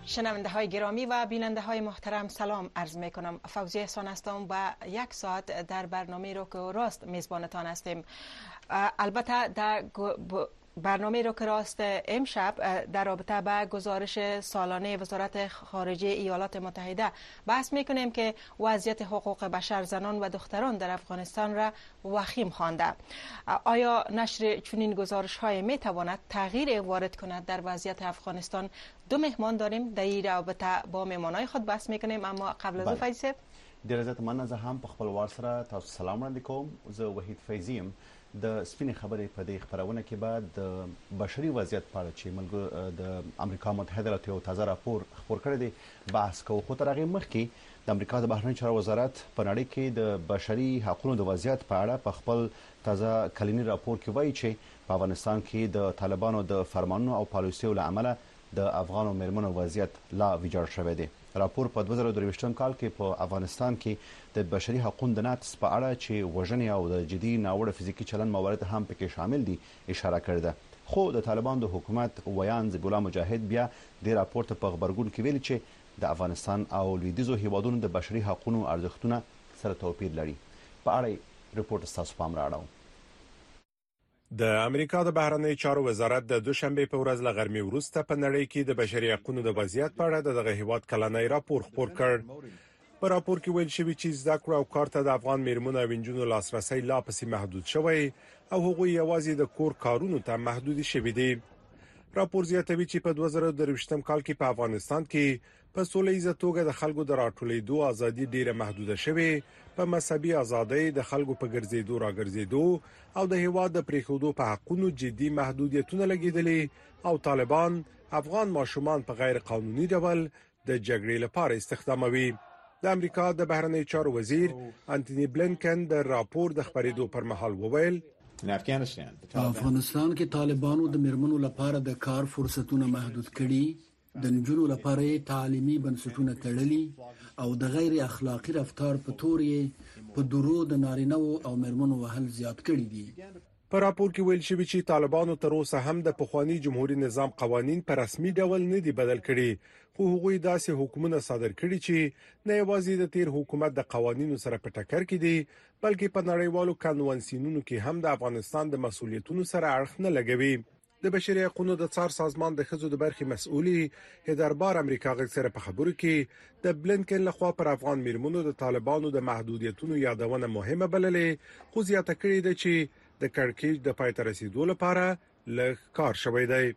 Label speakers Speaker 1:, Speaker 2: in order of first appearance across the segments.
Speaker 1: شنونده های گرامی و بیننده های محترم سلام عرض می کنم. فوزیه احسان هستم و یک ساعت در برنامه رو که راست میزبانتان هستیم. البته در برنامه رو که راست امشب در رابطه با گزارش سالانه وزارت خارجه ایالات متحده بحث میکنیم که وضعیت حقوق بشر زنان و دختران در افغانستان را وخیم خوانده. آیا نشر چنین گزارش های میتواند تغییر وارد کند در وضعیت افغانستان؟ دو مهمان داریم در این رابطه با مهمانای خود بحث میکنیم، اما قبل از فیض صاحب
Speaker 2: ډیر عزت مننه. زه هم په خپل وار سره تاسو سلام وړاندې کوم. زه وحید فیضیم. د سپینې خبرې په دې خبرونه کې بعد د بشري وضعیت په اړه چې د امریکا متحده ایالاتو یو تازه راپور خپور کړی دی بحث کوو. خو تر هغې مخکې د امریکا د بهرنیو چارو وزارت په نړۍ کې د بشري حقوقو د وضعیت په اړه په خپل تازه کلني راپور کې وایي چې په افغانستان کې د طالبانو د فرمانونو او پالیسیو له امله د افغان میرمنو وضعیت لا ویجاړ شوی دی. راپور په 2023 کال کې په افغانستان کې د بشري حقوقو د نقض په اړه چې وژنې او د جدي ناوړه فزیکي چلند موارد هم پکې شامل دي اشاره کړې ده. خو د طالبان د حکومت ویان ذبیح مجاهد بیا د راپور ته په خبرګون کې ویلي چې د افغانستان او لویدیځو هیوادونو د بشري حقوقو ارزښتونه سره توپیر لري. په اړه ریپورت تاسو پام راړو.
Speaker 3: د امریکا د بهرنیو چارو وزارت د دوشنبه په ورځ له غرمې وروسته په نړۍ کې د بشري حقوقو د وضعیت په اړه دغه هیواد کلنی راپور خپور کړ. په راپور کې ویل شوی چې زده کړه او کار ته د افغان میرمنو او نجونو لاسرسي لا پسې محدود شوی او هغوی یوازې د کور کارونو ته محدود شوي دي. راپور زیاتوي چې په 2023 کال کې په افغانستان کې په سولهییزه توګه د خلکو د راټولېدو ازادي ډیره محدوده شوه، په مذهبي ازادۍ د خلکو په ګرځېدو راګرځېدو او د هیواد د پریښودو په حقونو جدي محدودیتونه لګیدلې او طالبان افغان ماشومان په غیر قانوني ډول د جګړې لپاره استخداموي. د امریکا د بهرنیو چارو وزیر انټونی بلینکن د راپور د خبرېدو پر مهال وویل
Speaker 4: په افغانستان کې طالبانو د میرمنو لپاره د کار فرصتونه محدود کړي، د نجونو لپاره تعلیمي بنسټونه تړلي او د غیر اخلاقی رفتار په تور یې په درو د نارینه‌و او میرمنو وهل زیات کړي دي.
Speaker 3: په راپور کې ویل شوی چې طالبانو تر اوسه هم د پخوانی جمهوریت نظام قوانین په رسمي ډول نه دي بدل کړي، خو هغوی داسې حکومتونه صادر کړي چې نه یوازې د تیر حکومت د قوانینو سره په ټکر کې دي بلکې په نړیوالو کنوانسیونونو کې هم د افغانستان د مسؤلیتونو سره اړخ نه لګوي. د بشري حقوقو د څار سازمان د ښځو د برخې مسؤلي هدربار امریکا غږ سره په خبرو کې د بلینکن لخوا پر افغان میرمنو د طالبانو د محدودیتونو یادونه مهمه بللې، خو زیاته کړې ده چې د کړکېچ د پای ته رسیدو لپاره لږ کار شوی دی.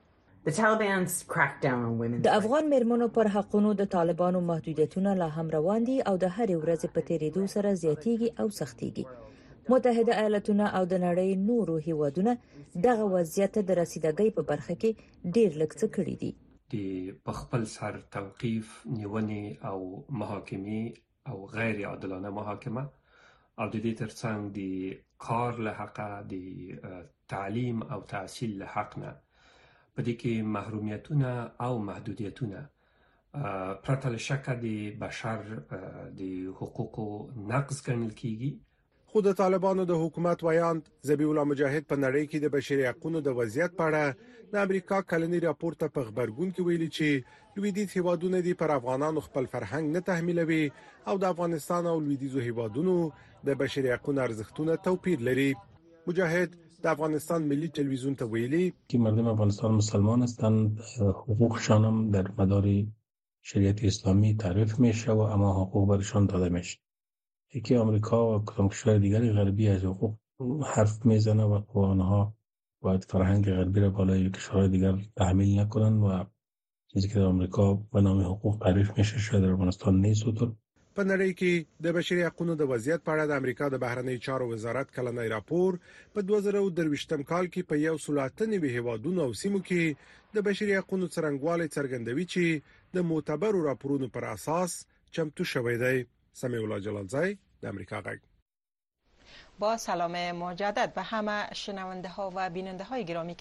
Speaker 5: د افغان میرمنو پر حقونو د طالبانو محدودیتونه لا هم روان دي او د هر ورځ په تیریدو سره زیاتیږي او سختيږي. متحده ایالاتونه او د نړۍ نورو هیوادونه دغه وضعیت د رسیدګۍ په برخه کې ډیر لږ څه کړی دي.
Speaker 6: د خپل سر توقيف، نیونې او محاکمې او غیر عادلانه محاکمه او د دې ترڅنګ د کار له حق، د تعلیم او تحصیل له حق نه په دې کې محرومیتونه او محدودیتونه پرته له شک د بشر د حقوقو نقض ګڼل کیږي.
Speaker 3: خو د طالبانو د حکومت ویان ذبیح مجاهد په نړۍ کې د بشري حقوقو د وضعیت په اړه د امریکا کلنی راپور ته په خبرګون کې ویلي چې لویدیځ هیوادونه دي پر افغانانو خپل فرهنګ نه تحمیلوي او د افغانستان او لویدیځو هیوادونو د بشري حقوقو ارزښتونه توپیر لري. مجاهد د افغانستان ملی تلویزیون ته ویلي
Speaker 7: که مردم افغانستان مسلمان هستند، حقوقشان هم در مدار شریعت اسلامی تعریف میشه و اما حقوق برشان داده میشه. یکی آمریکا و کشور دیگر غربی از حقوق حرف میزنه و آنها باید فرهنگ غربی را بالای کشورهای دیگر تحمیل نکنن و چیزی که در آمریکا به نام حقوق تعریف میشه شاید در افغانستان نیست.
Speaker 3: په نړۍ کې د بشري حقوقو د وضعیت په اړه د امریکا د بهرنیو چارو وزارت کلنی راپور په 2023 کال کې په 198 هیوادونو او سیمو کې د بشري حقوقو څرنګوالي څرګندوي چې د معتبرو راپورونو پر اساس چمتو شوی دی. سمیع الله جلالزی د امریکا غږ.
Speaker 1: با سلام مجدد به همه شنونده ها و بیننده های گرامی که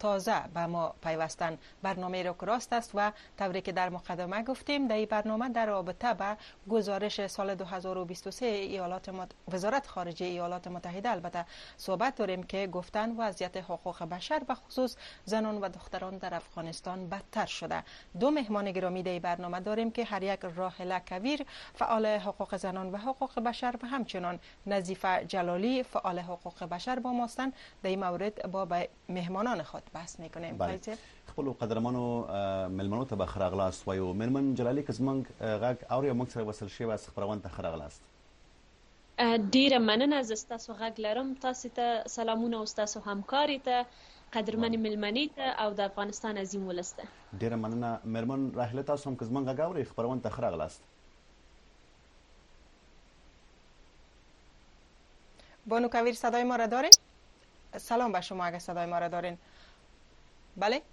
Speaker 1: تازه به ما پیوستند. برنامه را که راست است و طوری که در مقدمه گفتیم در این برنامه در رابطه به گزارش سال 2023 وزارت خارجه ایالات متحده البته صحبت داریم که گفتن وضعیت حقوق بشر به خصوص زنان و دختران در افغانستان بدتر شده. دو مهمان گرامی در برنامه داریم که هر یک راهله کویر فعال حقوق زنان و حقوق بشر و همچنان نظیفه جلالی فعال حقوق بشر با ماستن. در این مورد با مهمانان خود بحث میکنیم.
Speaker 2: خپل قدرمنو ملمنو ته بخره غلاست وایو ملمن جلالی که زمونږ غږ اوري موږ سره وصل شوی از خبرونه ته خره غلاست.
Speaker 8: ډیره مننه از تاسو غږ لرم. تاسو ته سلامونه او تاسو همکاري ته قدرمن ملمنی ته او د افغانستان عظیم ولسته.
Speaker 2: ډیره مننه مرمن راهله تاسو هم که زمونږ غږ اوري خبرونه ته خره غلاست.
Speaker 1: بانو کویر صدای ما را دارین؟ سلام به شما اگر صدای ما را دارین. بله؟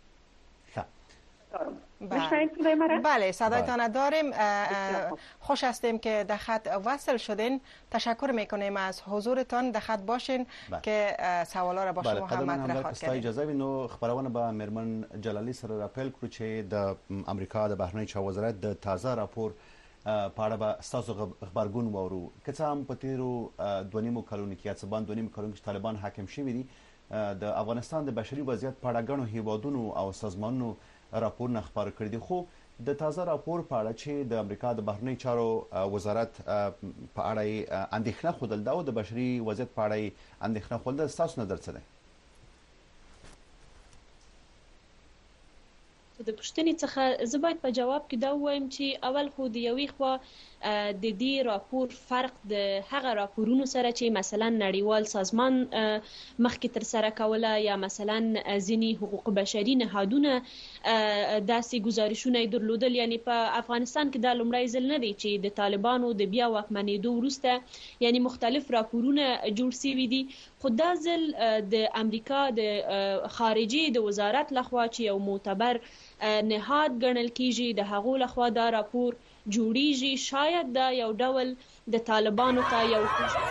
Speaker 1: بله صدایتان داریم. خوش هستیم که در خط وصل شدین. تشکر میکنیم از حضورتان. در خط باشین که سوالا را با شما هم مطرح خواهد کردیم.
Speaker 2: اجازه وینو خبرونه به مرمن جلالی سره راپیل کړو چې د امریکا د بهرنی چارو وزارت د تازه راپور په اړه به ستاسو خبرګون وورو. که څه هم په تیرو 2.5 کلونو کې یا څه باندې 2.5 کلونو کې طالبان حاکم شوي دي، د افغانستان د بشري وضعیت په اړه ګڼو هیوادونو او سازمانونو راپورونه خپاره کړي دي. خو د تازه راپور په اړه چې د امریکا د بهرنی چارو وزارت په اړه اندېښنه خوده او د بشري وضعیت په اړه اندېښنه خوده، ستاسو نظر څه دی؟
Speaker 8: د پوښتنې څخه زه باید په جواب کې دا ووایم چې اول خو د یوې خوا د دې راپور فرق د هغه راپورونو سره چې مثلا نړیوال سازمان مخکې ترسره کوله یا مثلا ځینې حقوق بشري نهادونه داسې ګزارشونه یې درلودل. یعنی په افغانستان کې دا لومړی ځل نه دی چې د طالبانو د بیا واکمنېدو وروسته یعنی مختلف راپورونه جوړ شوي دي. خو دا ځل د امریکا د خارجي د وزارت لخوا چې یو معتبر نهاد ګڼل کیږي د هغو لخوا دا راپور جوړیږي. شاید دا یو ډول د طالبانو ته یو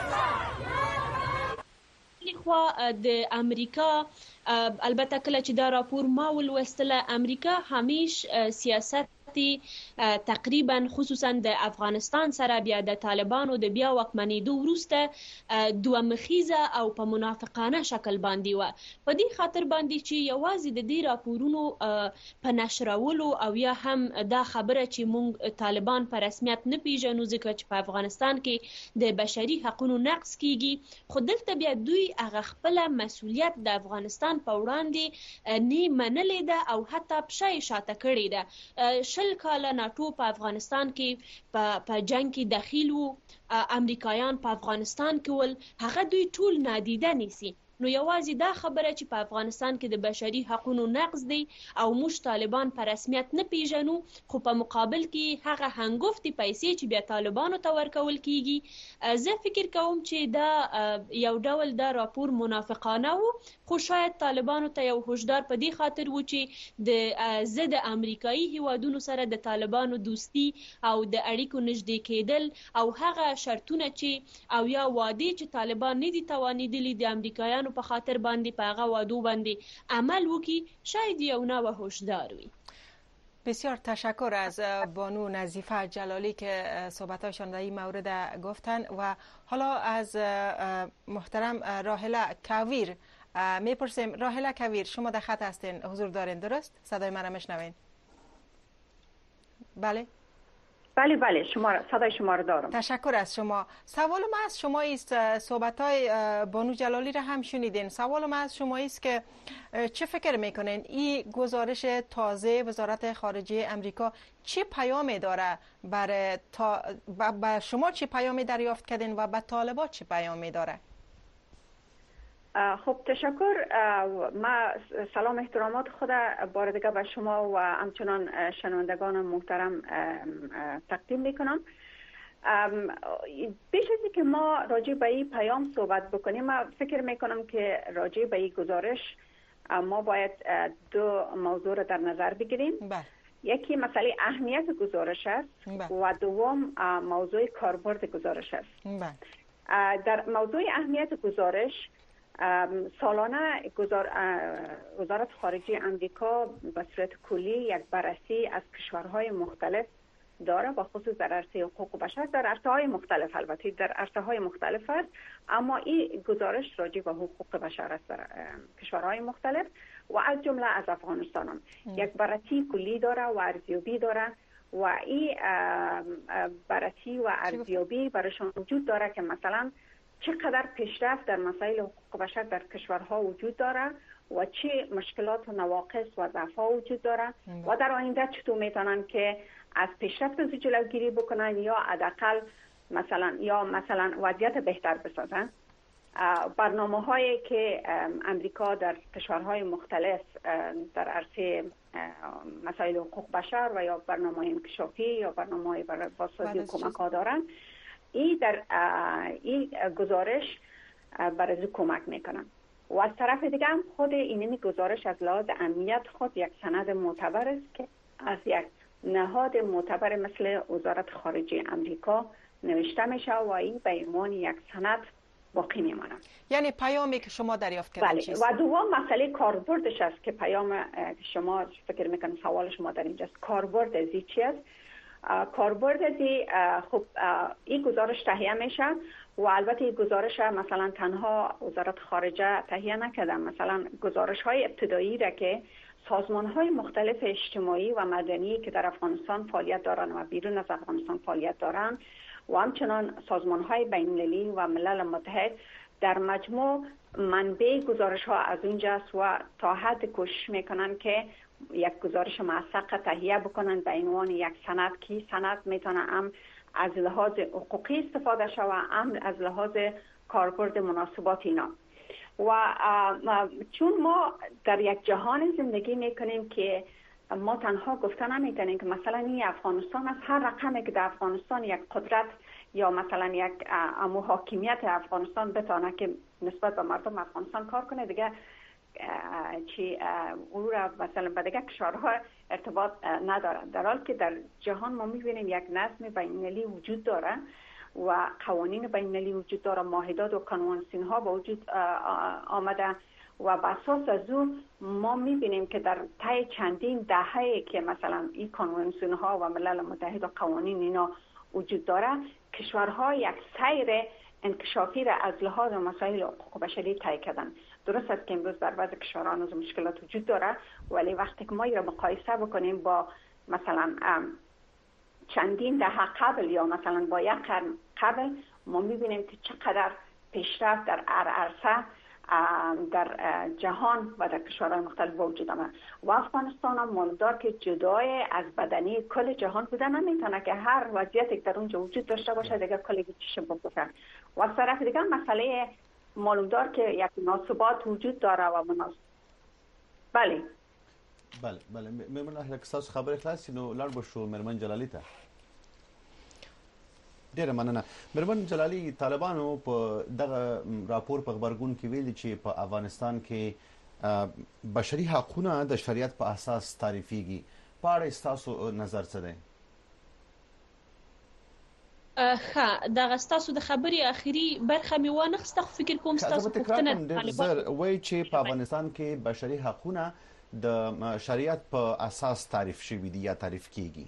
Speaker 8: خوا د امریکا البته کله چې دا راپور ما ولوستله امریکا همیش سیاست تقریبا خصوصا د افغانستان سره بیا د طالبانو د بیا واکمنېدو وروسته دوه مخیزه او په منافقانه شکل باندې و. په دې خاطر باندې چې یوازې د دې راپورونو په نشرولو او یا هم دا خبره چې مونږ طالبان په رسمیت نه پیژنو ځکه چې په افغانستان کې د بشري حقوقو نقض کیږي، خو دلته بیا دوی هغه خپل مسؤلیت د افغانستان په وړاندې نه منلې ده او حتی پښه شاته کړې ده. 20 کاله ناتو په افغانستان کې په جنگ کې داخل وو، امریکایان په افغانستان کې ول، هغه دوی ټول نادیده نیسي. نو یوازې دا خبره چې په افغانستان کې د بشري حقوقو نقض دی او موږ طالبان په رسمیت نه پیژنو، خو په مقابل کې هغه هنګفتې پیسې چې بیا طالبانو ته ورکول کیږي. زه فکر کوم چې دا یو ډول دا راپور منافقانه وو، خو شاید طالبانو ته یو هوښیار په دې خاطر و چې د زه د امریکایي هیوادونو سره د طالبانو دوستی او د اړیکو نږدې کېدل او هغه شرطونه چې او یا وعده چې طالبان نه دي توانیدلي د امریکایانو په خاطر باندې په هغه وعدو باندې عمل وکړي، شاید یو نوع هوښیار وي.
Speaker 1: بسیار تشکر از بانو نظیفه جلالی که صحبتاشان در این مورد گفتن و حالا از محترم راهله کویر میپرسیم. راهله کویر شما در خط هستین، حضور دارین درست؟ صدای من را میشنوین؟ بله؟
Speaker 9: بله صدای شما رو دارم.
Speaker 1: تشکر از شما. سوال ما از شما است، صحبت‌های بانو جلالی را هم شنیدین. سوال ما از شما است که چه فکر میکنین این گزارش تازه وزارت خارجه امریکا چه پیامی داره برای شما، چه پیامی دریافت کردین و به طالبان چه پیامی داره؟
Speaker 9: خب تشکر. ما سلام احترامات خود بار دیگه به شما و همچنان شنوندگان محترم تقدیم میکنم. بیش از اینکه ما راجع به این پیام صحبت بکنیم، من فکر میکنم که راجع به این گزارش ما باید دو موضوع را در نظر بگیریم. یکی مسئله اهمیت گزارش است و دوم موضوع کاربرد گزارش است. در موضوع اهمیت گزارش سالانه وزارت خارجه امریکا به صورت کلی یک بررسی از کشورهای مختلف داره، با خصوص در عرصه حقوق بشر، در عرصه‌های مختلف، البته در عرصه‌های مختلف است، اما این گزارش راجع به حقوق بشر است در کشورهای مختلف و از جمله از افغانستان هم یک بررسی کلی داره و ارزیابی داره و این بررسی و ارزیابی برایشان وجود داره که مثلا چقدر پیشرفت در مسائل حقوق بشر در کشورها وجود داره و چه مشکلات و نواقص و ضعف‌ها وجود داره و در آینده چطور میتونن که از پیشرفت جلوگیری بکنن یا حداقل مثلا وضعیت بهتر بسازن. برنامه‌هایی که امریکا در کشورهای مختلف در عرصه مسائل حقوق بشر و یا برنامه‌های انکشافی یا برنامه‌های بازسازی و کمک‌ها دارن، این گزارش برای کمک میکنن و از طرف دیگه هم خود این گزارش از لحاظ امنیت خود یک سند معتبر است که از یک نهاد معتبر مثل وزارت خارجه امریکا نوشته میشه و این به عنوان یک سند باقی میمانه.
Speaker 1: یعنی پیامی که شما دریافت کردید چیست؟
Speaker 9: و دوم مسئله کاربردش است که پیام شما فکر میکنم سوال شما در اینجاست، کاربرد از این چی است؟ کاربرد از خب این گزارش تهیه میشه و البته این گزارش مثلا تنها وزارت خارجه تهیه نکرده، مثلا گزارش های ابتدایی را که سازمان های مختلف اجتماعی و مدنی که در افغانستان فعالیت دارند و بیرون از افغانستان فعالیت دارند و همچنان سازمان های بین المللی و ملل متحد در مجموع منبع گزارش ها از اونجاست و تا حد کوشش میکنن که یک گزارش موثق تهیه بکنن به عنوان یک سند که سند میتونه هم از لحاظ حقوقی استفاده شود و هم از لحاظ کاربرد مناسبات اینا. و چون ما در یک جهان زندگی میکنیم که ما تنها گفته نمیتونیم که مثلا این افغانستان از هر رقمی که در افغانستان یک قدرت یا مثلا یک حاکمیت افغانستان بتونه که نسبت به مردم افغانستان کار کنه دیگه چی او را مثلا به دیگه کشورها ارتباط نداره، در حالی که در جهان ما میبینیم یک نظم بین‌المللی وجود داره و قوانین بین‌المللی وجود داره، معاهدات و کنوانسیون ها با وجود آمده و بر اساس از اون ما میبینیم که در طی چندین دهه‌ای که مثلا این کنوانسیون ها و ملل متحد و قوانین اینا وجود داره، کشورها یک سیر انکشافی را از لحاظ مسائل حقوق بشری طی کردن. درست است که امروز در بعضی کشورها هنوز مشکلات وجود داره، ولی وقتی که ما این را مقایسه بکنیم با مثلا چندین دهه قبل یا مثلا با یک قرن قبل، ما میبینیم که چقدر پیشرفت در عرصه در جهان و در کشورهای مختلف وجود آمد و افغانستان هم مالدار که جدای از بدنی کل جهان بوده نمیتونه که هر وضعیتی در اونجا وجود داشته باشه دیگه کل چیش بکنه و از طرف دیگه مسئله معلومدار که یک مناسبات وجود داره و بله
Speaker 2: مرمن احلکساس خبر خلاصی نو لار بشو مرمن جلالی ته ډیره مننه. مرمن جلالی، طالبانو په دغه راپور په خبرګون کې ویلي چې په افغانستان کې بشري حقوقونه د شریعت په اساس تعریفېږي. په اړه ستاسو نظر څه دی؟
Speaker 8: دغه ستاسو د خبرې اخیری برخه مې وانخسته، خو فکر کوم ستاسو پوښتنه
Speaker 2: وایي چې په افغانستان کې بشري حقوقونه د شریعت په اساس تعریف شوي دي یا تعریف کیږي.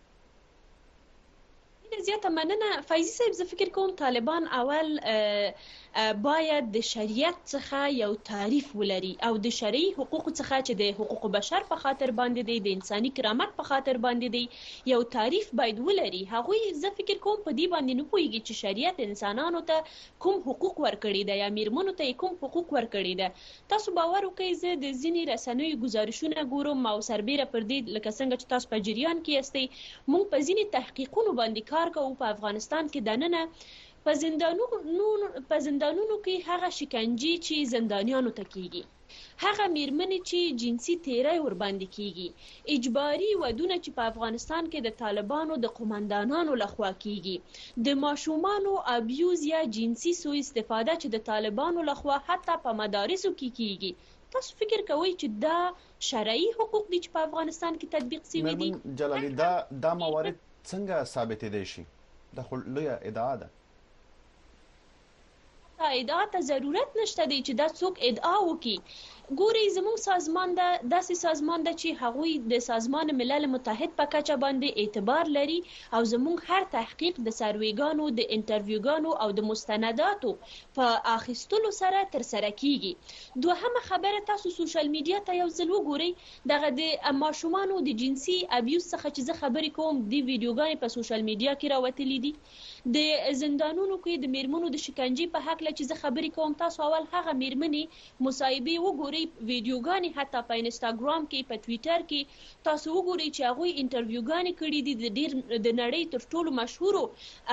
Speaker 8: زیاته مننه فیضی صاحب. زه فکر کوم طالبان اول باید د شریعت څخه یو تعریف ولري او د شرعي حقوق څخه چې د حقوق بشر په خاطر باندې دی، د انساني کرامت په خاطر باندې دی، یو تعریف باید ولري. هغوی زه فکر کوم په دې باندې نه پوهیږي چې شریعت انسانانو ته کوم حقوق ورکړي ده یا میرمنو ته کوم حقوق ورکړي ده. تاسو باور وکړئ زه د ځینې رسنیو گزارشونه ګورم او سربیره پر دې لکه څنګه چې تاسو په جریان کې یاستئ، موږ په ځینې تحقیقونو باندې کار کوو په افغانستان کې دننه په زندانونو کې هغه شکنجې چې زندانیانو ته کیږي، هغه میرمنې چې جنسي تیری ور باندې کیږي، اجباري ودونه چې په افغانستان کې د طالبانو د قومندانانو لخوا کیږي، د ماشومانو ابیوز یا جنسي سوء استفاده چې د طالبانو لخوا حتی په مدارسو کې کیږي. تاسو فکر کوئ چې دا شرعي حقوق دي چې په افغانستان کې تطبیق شوي دي؟
Speaker 2: جلالی، دا موارد څنګه ثابتېدای شي؟ دا خو لویه ادعا ده.
Speaker 8: ادعا ته ضرورت نشته دی چې دا څوک ادعا وکي. ګوري زموږ سازمان د داسې سازمان ده چې هغوی د سازمان ملل متحد په کچه باندې اعتبار لري او زموږ هر تحقیق د سرویګانو د انټرویوګانو او د مستنداتو په اخیستلو سره تر سره کیږي. دوهمه خبره، تاسو سوشل میډیا ته یو ځل وګورئ، دغه د ماشومانو د جنسي ابیوز څخه چې زه خبرې کوم د ویډیوګانې په سوشل میډیا کې راوتلي دي. د زندانونو کې د میرمنو د شکنجې په حق له چې زه خبرې کوم، تاسو اول هغه میرمنې مصاحبه وګورئ، ویډیوګانې حتی په انستاګرام کې، په ټویټر کې تاسو وګورئ چې هغوی انټرویوګانې کړي دي د نړۍ تر ټولو مشهورو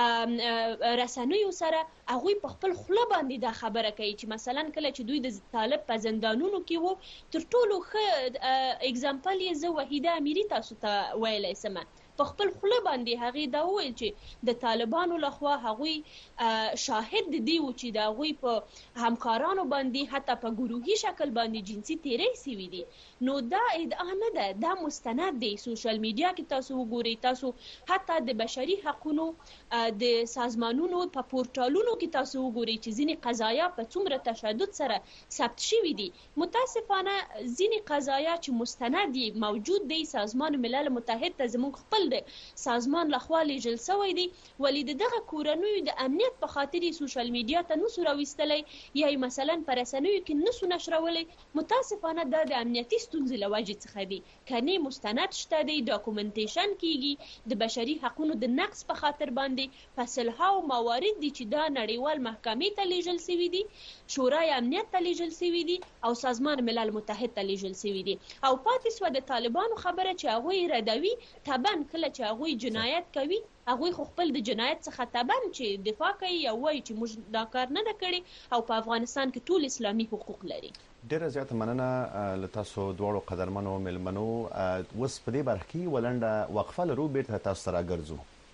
Speaker 8: رسنیو سره. هغوی په خپل خوله باندې دا خبره کوي چې مثلا کله چې دوی د طالب په زندانونو کې وو، تر ټولو ښه اگزامپل یې زه وحیده امیري تاسو ته ویلی سمه، په خپل خوله باندې هغې دا وویل چې د طالبانو لخوا هغوی شاهد دی و چې د هغوی په همکارانو باندې حتی په ګروهي شکل باندې جنسي تیری سوي دي. نو دا ادعا نه ده، دا مستند دی. سوشل میډیا کې تاسو وګورئ، تاسو حتی د بشري حقونو د سازمانونو په پورټالونو کې تاسو وګورئ چې ځینې قضایا په څومره تشدد سره ثبت شوي دي. متاسفانه ځینې قضایا چې مستند موجود دی سازمان ملل متحد ته زموږ خپل د سازمان لخوا لیږل شوی دی، ولې د دغه کورنیو د امنیت په خاطر سوشل میډیا ته نسو راویستلی یا مثلا په رسنیو کې نسو نشرولی. متاسفانه دا د امنیتي ستونزې له وجې څخه دي. کني مستند شته دی، ډاکومنټیشن کیږي، د بشري حقونو د نقض په خاطر باندې فصلهاو موارد دي چې دا نړیوال محکمې ته لیږل شوي دي، شورای امنیت ته لیږل شوي دي او سازمان ملل متحد ته لیږل شوي دي. او پاتې سوه د طالبانو خبره چې هغوی ردوي. طبعا کله چې هغوی جنایت کوي، هغوی خو خپل د جنایت څخه طبعا چې دفاع کوي یا وایي چې موږ دا کار نه ده کړی او په افغانستان کې ټول اسلامي حقوق لري.
Speaker 2: ډیره زیاته مننه له تاسو دواړو قدرمنو مېلمنو. اوس په دې برخه کې ولنډه وقفه لرو، بیرته تاسو سره راګرځو.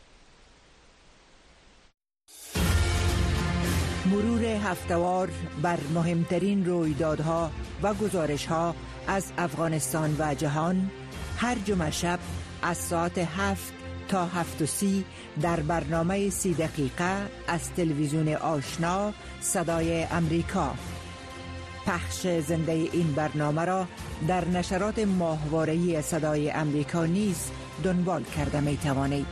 Speaker 10: مرور هفته‌وار بر مهمترین رویدادها و گزارش‌ها از افغانستان و جهان هر جمعه شب از ساعت 7 تا 7:30 در برنامه 30 دقیقه از تلویزیون آشنا صدای امریکا. پخش زنده این برنامه را در نشرات ماهواره‌ای صدای امریکا نیز دنبال کرده می توانید.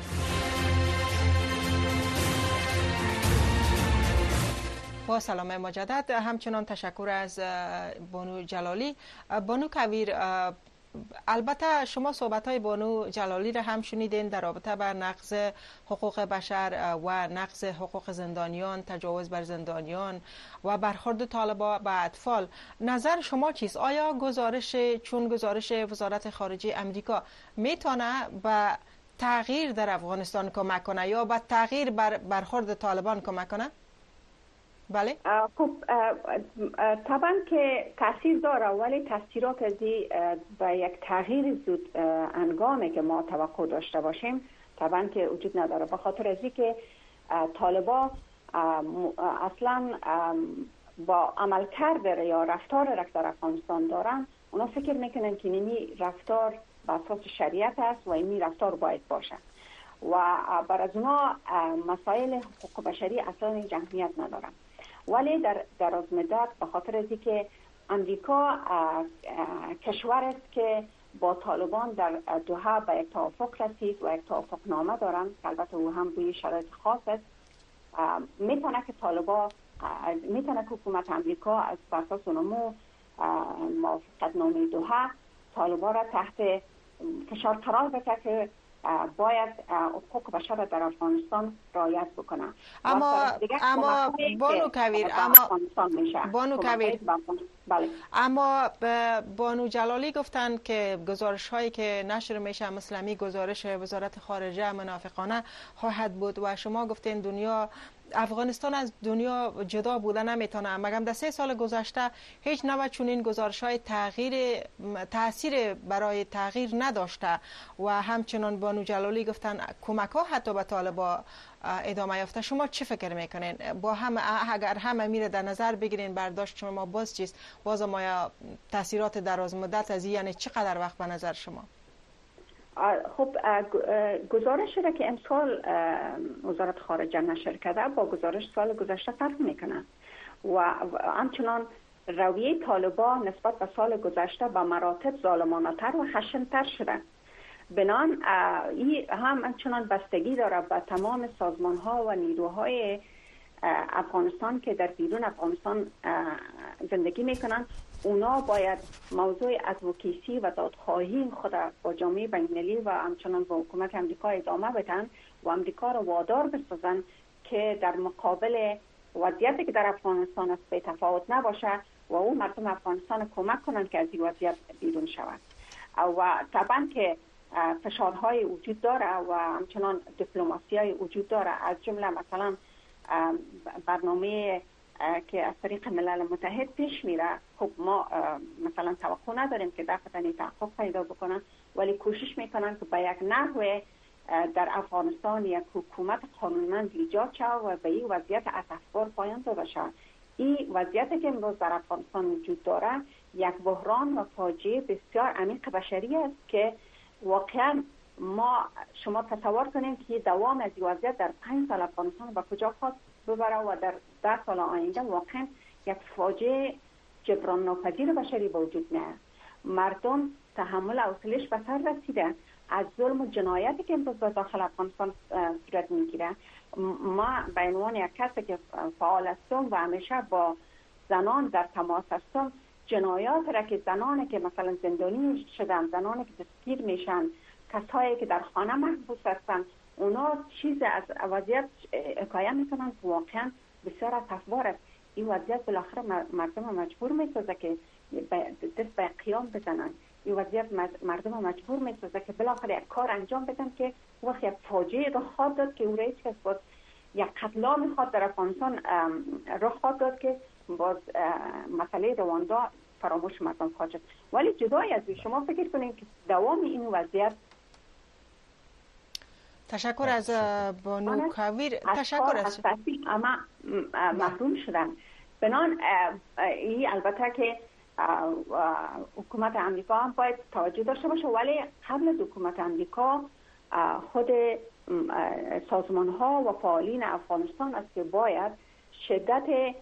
Speaker 1: با سلام مجدد، همچنان تشکر از بانو جلالی. بانو کویر، البته شما صحبت‌های بانو جلالی را هم شنیدین در رابطه با نقض حقوق بشر و نقض حقوق زندانیان، تجاوز بر زندانیان و برخورد طالبان با اطفال. نظر شما چیست؟ آیا گزارش وزارت خارجه امریکا میتونه به تغییر در افغانستان کمک کنه یا به تغییر برخورد طالبان کمک کنه؟ بله.
Speaker 9: خب طبعا که تاثیر داره، ولی تاثیرات ازی به یک تغییر زود انگامی که ما توقع داشته باشیم طبعا که وجود نداره، به خاطر ازی که طالبا اصلا با عملکرد یا رفتار را در افغانستان دارن، اونا فکر میکنن که اینی رفتار به اساس شریعت است و اینی رفتار باید باشه و برای اونا مسائل حقوق بشری اصلا جمعیت ندارن. ولی در دراز مدت به خاطر از اینکه امریکا کشور است که با طالبان در دوحه به یک توافق رسید و یک توافق نامه دارن که البته او هم روی شرایط خاص است، میتونه که طالبان میتونه که حکومت امریکا از اساس نمو موافقت نامه دوحه طالبان را تحت فشار قرار بده که باید حقوق بشر در افغانستان رعایت بکنه.
Speaker 1: اما بانو کویر، اما بانو جلالی گفتند که گزارش هایی که نشر میشه مسلمی گزارش وزارت خارجه منافقانه خواهد بود و شما گفتین دنیا افغانستان از دنیا جدا بوده نمیتونه، مگر در 3 سال گذشته هیچ نوع چنین گزارش‌های تاثیر برای تغییر نداشته و همچنان بانو جلالی گفتن کمک‌ها حتی به طالبان ادامه یافته. شما چه فکر میکنین؟ با هم اگر همه میره در نظر بگیرین برداشت شما باز چیست؟ باز ما تاثیرات دراز مدت از یعنی چقدر وقت به نظر شما؟
Speaker 9: خب گزارشی را که امسال وزارت خارجه نشر کرده با گزارش سال گذشته فرق میکنه. و همچنان رویه طالبان نسبت به سال گذشته به مراتب ظالمانه‌تر و خشن‌تر شده. بنان این همچنان بستگی داره به تمام سازمان‌ها و نیروهای افغانستان که در بیرون افغانستان زندگی میکنن. اونا باید موضوع ادوکیسی و دادخواهی خود با جامعه بین‌المللی و همچنان با حکومت امریکا ادامه بدن و امریکا رو وادار بسازن که در مقابل وضعیتی که در افغانستان است به تفاوت نباشه و او مردم افغانستان کمک کنن که از این وضعیت بیرون شود. و طبعا که فشارهای وجود داره و همچنان دیپلماسی‌های وجود داره، از جمله مثلا برنامه که از طریق ملل متحد پیش میره. خب ما مثلا توقع نداریم که دفعتاً تحقق پیدا بکنن، ولی کوشش میکنن که به یک نحوه در افغانستان یک حکومت قانونمند ایجاد شود و به این وضعیت اسفبار پایان داده شود. این وضعیتی که امروز در افغانستان وجود داره یک بحران و فاجعه بسیار عمیق بشری است که واقعا شما تصور کنید که دوام از این وضعیت در 5 سال افغانستان به کجا خواهد ببره و در 10 سال آینده واقعا یک فاجعه جبران ناپذیر بشری به وجود میاد. مردم تحمل حوصله‌اش به سر رسیده از ظلم و جنایتی که امروز در داخل افغانستان صورت میگیره. ما به عنوان یک کسی که فعال هستم و همیشه با زنان در تماس هستم، جنایات را که زنانی که مثلا زندانی شدن، زنانی که دستگیر میشن، کسایی که در خانه محبوس هستن، اونا چیز از وضعیت حکایت میکنن که واقعا بسیار اسفبار است. این وضعیت بالاخره مردم مجبور میسازه که دست به قیام بزنن. این وضعیت مردم مجبور میسازه که بالاخره یک کار انجام بدن که وقت یک فاجعه رخ خواهد داد که او رئیس کس باز یک قتل عام خواهد در افغانستان رخ خواهد داد که باز مسئله رواندا فراموش مردم خواهد شد. ولی جدای از شما فکر کنید که دوام این وضعیت.
Speaker 1: تشکر از بانو کویر. تشکر از
Speaker 9: اما محروم شدن. بنان این البته که حکومت امریکا هم باید توجه داشته باشه، ولی قبل از حکومت امریکا خود سازمان ها و فعالین افغانستان است که باید شدت